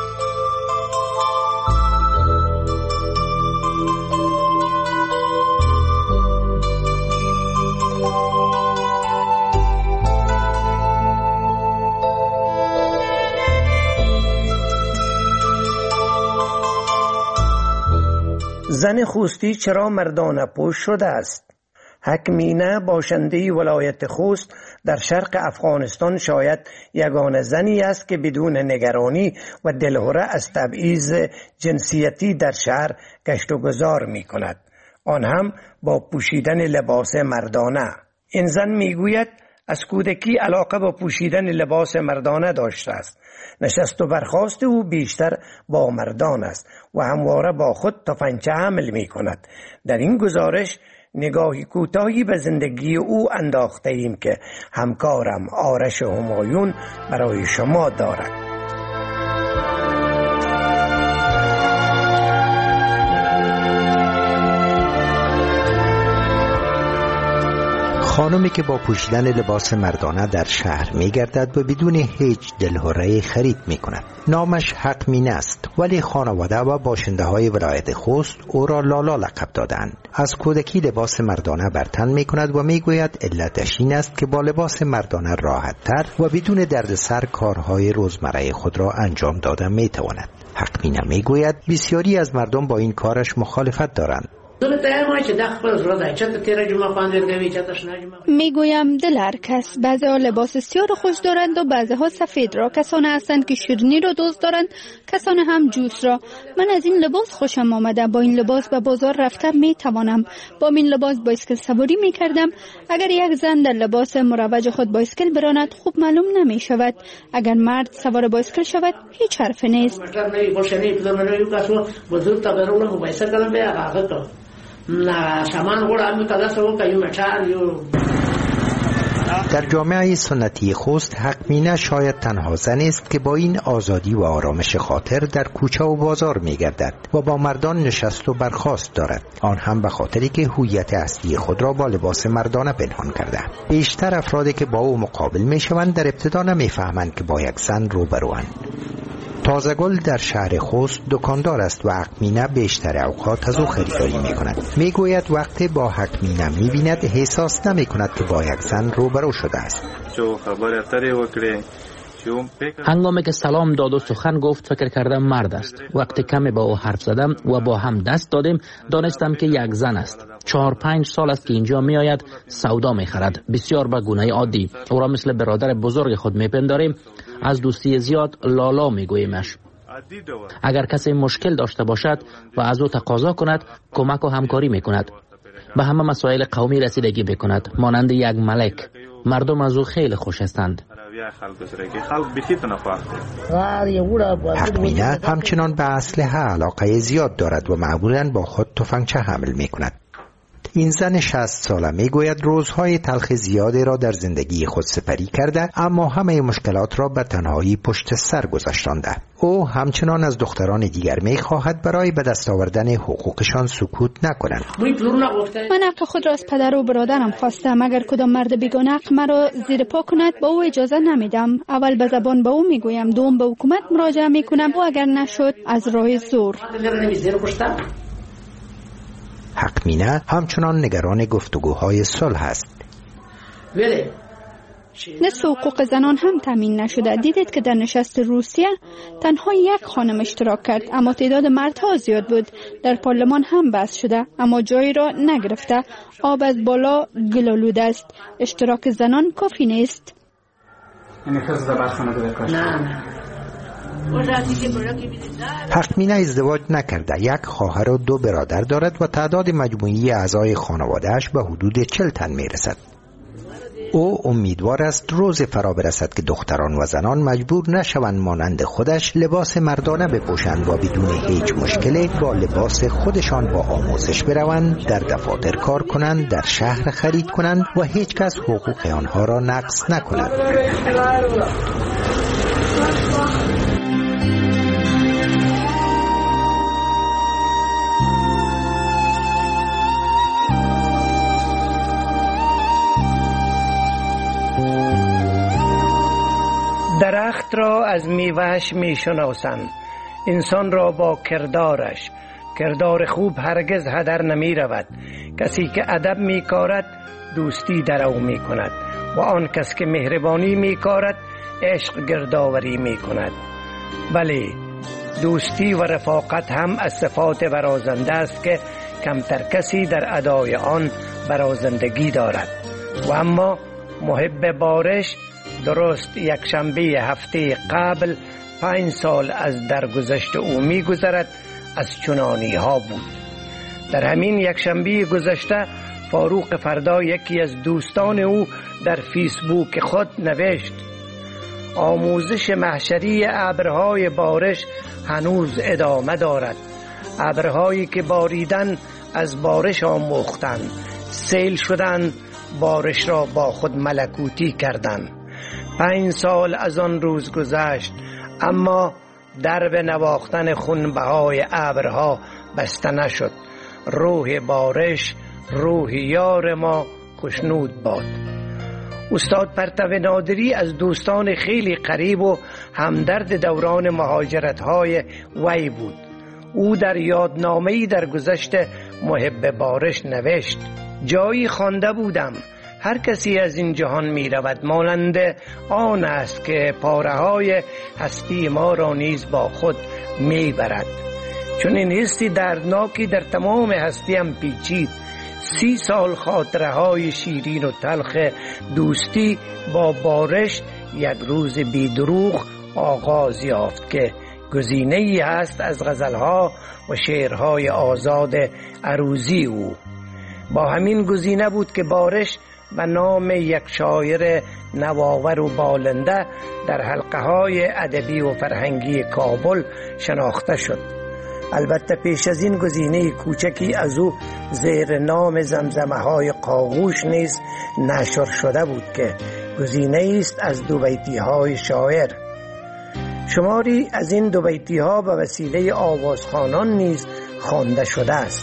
زن خوستی چرا مردانه پوش شده است؟ حکمینه باشنده ولایت خوست در شرق افغانستان شاید یگانه زنی است که بدون نگرانی و دلهره از تبعیض جنسیتی در شهر گشت و گذار می کند، آن هم با پوشیدن لباس مردانه. این زن می گوید از کودکی علاقه با پوشیدن لباس مردانه داشته است. نشست و برخاست او بیشتر با مردان است و همواره با خود تفنگچه حمل می کند. در این گزارش نگاهی کوتاهی به زندگی او انداخته ایم که همکارم آرش همایون برای شما دارد. خانمی که با پوشیدن لباس مردانه در شهر می گردد و بدون هیچ دلهره خرید می کند. نامش حکمینه است، ولی خانواده و باشنده های ولایت خوست او را لالا لقب دادند. از کودکی لباس مردانه بر تن می کند و می گوید علتش این است که با لباس مردانه راحت تر و بدون دردسر کارهای روزمره خود را انجام دادن می تواند. حکمینه می گوید بسیاری از مردم با این کارش مخالفت دارند. میگویم دل هر کس. بعضی ها لباس سیاه را خوش دارند و بعضی ها سفید را. کسان هستند که شیرینی را دوست دارند، کسان هم جوس را. من از این لباس خوشم آمده. با این لباس به بازار رفتم می توانم. با این لباس بایسکل سواری می کردم. اگر یک زن در لباس مروج خود بایسکل براند خوب معلوم نمی شود. اگر مرد سوار بایسکل شود هیچ حرف نیست. در جامعه سنتی خوست حکمینه شاید تنها زن است که با این آزادی و آرامش خاطر در کوچه و بازار می گردد و با مردان نشست و برخاست دارد، آن هم به خاطری که هویت اصلی خود را با لباس مردانه پنهان کرده. بیشتر افرادی که با او مقابل می شوند در ابتدا نمی فهمند که با یک زن روبروند. تازه‌گل در شهر خوست دکاندار است و حکمینه بیشتر اوقات از او خریداری می کند. می گوید وقتی با حکمینه می بیند احساس نمی کند که با یک زن روبرو شده است. هنگامی که سلام داد و سخن گفت فکر کردم مرد است. وقتی کمی با او حرف زدم و با هم دست دادیم دانستم که یک زن است. چهار پنج سال است که اینجا می آید سودا می خرد. بسیار به گونه عادی. او را مثل برادر بزرگ خود می پنداریم. از دوستی زیاد لالا می گویمش. اگر کسی مشکل داشته باشد و از او تقاضا کند کمک و همکاری می کند. به همه مسائل قومی رسیدگی بکند مانند یک ملک. مردم از او خیلی خوش هستند. حکمینه همچنان به اسلحه علاقه زیاد دارد و معمولاً با خود تفنگچه حمل می کند. این زن شصت ساله می گوید روزهای تلخ زیادی را در زندگی خود سپری کرده، اما همه مشکلات را به تنهایی پشت سر گذاشتانده. او همچنان از دختران دیگر می خواهد برای به دست آوردن حقوقشان سکوت نکنند. من حق خود را از پدر و برادرم خواستم. اگر کدام مرد بیگانه حق مرا زیر پا کند با او اجازه نمیدم. اول به زبان به او میگویم، دوم به حکومت مراجعه میکنم و اگر نشد از راه زور. حکمینه همچنان نگران گفتگوهای صلح است. نصف حقوق زنان هم تامین نشده. دیدید که در نشست روسیه تنها یک خانم اشتراک کرد، اما تعداد مردها زیاد بود. در پارلمان هم بحث شده اما جایی را نگرفته. آب از بالا گل آلوده است. اشتراک زنان کافی نیست. حکمینه ازدواج نکرده. یک خواهر و دو برادر دارد و تعداد مجموعی اعضای خانواده‌اش به حدود چهل تن میرسد. او امیدوار است روز فرا برسد که دختران و زنان مجبور نشوند مانند خودش لباس مردانه بپوشند و بدون هیچ مشکلی با لباس خودشان با آموزش بروند، در دفاتر کار کنند، در شهر خرید کنند و هیچ کس حقوق آنها را نقض نکند. درخت را از میوهش می شناسند، انسان را با کردارش. کردار خوب هرگز هدر نمی رود. کسی که ادب می کارد دوستی در او می کند و آن کس که مهربانی می کارد عشق گردآوری می کند. بله، دوستی و رفاقت هم از صفات برازنده است که کمتر کسی در ادای آن برازندگی دارد. و اما محب بارش درست یک شنبه هفته قبل پنج سال از درگذشت او می گذرد از چنانی ها بود. در همین یک شنبه گذشته فاروق فردا یکی از دوستان او در فیسبوک خود نوشت: آموزش محشری ابرهای بارش هنوز ادامه دارد. ابرهایی که باریدن از بارش آموختند، سیل شدند، بارش را با خود ملکوتی کردند. پنج سال از آن روز گذشت، اما درب نواختن خونبهای ابرها بسته نشد. روح بارش، روح یار ما خوشنود باد. استاد پرتو نادری از دوستان خیلی قریب و همدرد دوران مهاجرت‌های وی بود. او در یادنامه‌ای در گذشت محب بارش نوشت: جایی خوانده بودم هر کسی از این جهان می رود مانند آن است که پاره های هستی ما را نیز با خود می برد. چون این حسی دردناکی در تمام هستیم پیچید. سی سال خاطره های شیرین و تلخ دوستی با بارش یک روز بی دروغ آغاز یافت که گزینه ای است از غزلها و شعرهای آزاد عروضی او. با همین گزینه بود که بارش به نام یک شاعر نوآور و بالنده در حلقه های ادبی و فرهنگی کابل شناخته شد. البته پیش از این گزینه کوچکی از او زیر نام زمزمه های قاغوش نیز نشر شده بود که گزینه است از دو بیتی های شاعر. شماری از این دو بیتی ها به وسیله آوازخوانان نیز خوانده شده است.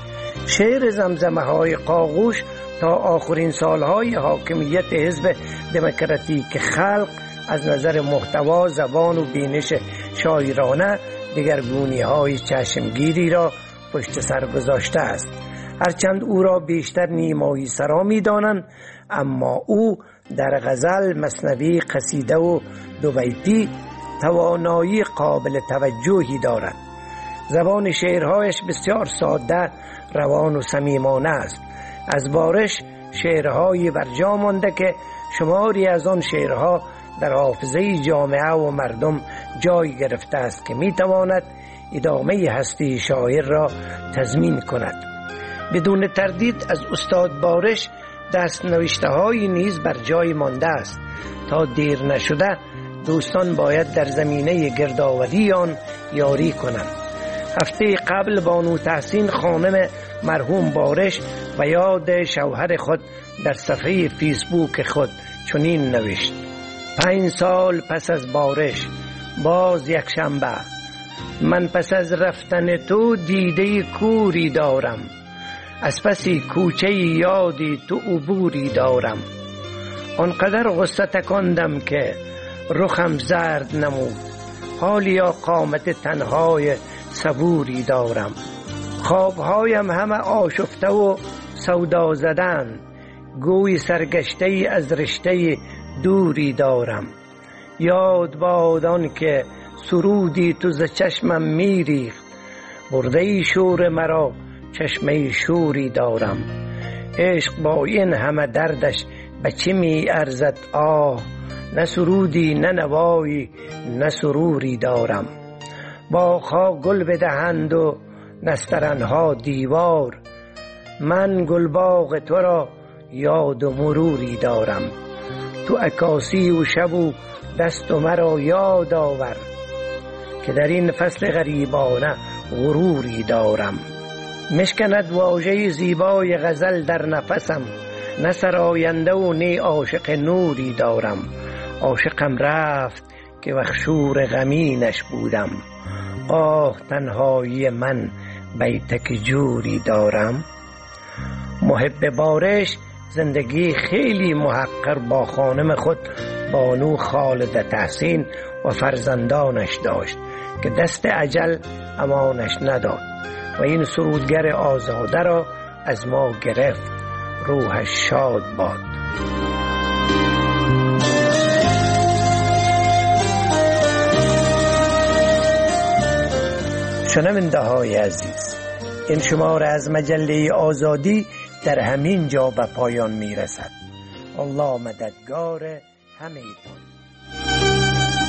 شعر زمزمه های قاغوش تا آخرین سالهای حاکمیت حزب دموکراتیک خلق از نظر محتوا، زبان و بینش شاعرانه دگرگونی های چشمگیری را پشت سر گذاشته است. هرچند او را بیشتر نیمایی سرا می دانند، اما او در غزل، مثنوی، قصیده و دو بیتی توانایی قابل توجهی دارد. زبان شعرهایش بسیار ساده، روان و صمیمانه است. از بارش شعرهایی برجا مانده که شماری از آن شعرها در حافظه جامعه و مردم جای گرفته است که میتواند ادامه هستی شاعر را تضمین کند. بدون تردید از استاد بارش دست نوشته هایی نیز بر جای مانده است. تا دیر نشده دوستان باید در زمینه گردآوری آن یاری کنند. هفته قبل بانو تحسین خانم مرحوم بارش و یاد شوهر خود در صفحه فیسبوک خود چنین نوشت: پنج سال پس از بارش، باز یک شنبه، من پس از رفتن تو دیده کوری دارم، از پسی کوچه یادی تو عبوری دارم. آنقدر غصه تکاندم که رخم زرد نمود، حالیا قامت تنهای صبوری دارم. خوابهایم همه آشفته و سودا زدن، گوی سرگشته از رشته دوری دارم. یاد باد آن که سرودی تو ز چشمم میریخت، برده شور مرا چشمه شوری دارم. عشق با این همه دردش به چه می ارزد آه، نه سرودی نه نوایی نه سروری دارم. باغ‌ها گل بدهند و نسترنها دیوار، من گلباغ تو را یاد و مروری دارم. تو عکاسی و شب و دست و مرا یاد آور که در این فصل غریبانه غروری دارم. مشکند واژه زیبای غزل در نفسم، نه سراینده و نه عاشق نوری دارم. عاشقم رفت که مخشور غمینش بودم، آه تنهایی من بیتک جوری دارم. محب بارش زندگی خیلی محقر با خانم خود بانو خالد تحسین و فرزندانش داشت که دست اجل امانش نداد و این سرودگر آزاده را از ما گرفت. روحش شاد باد. شنونده های عزیز، این شماره از مجله آزادی در همین جا به پایان می رسد. الله مددگار همه تان.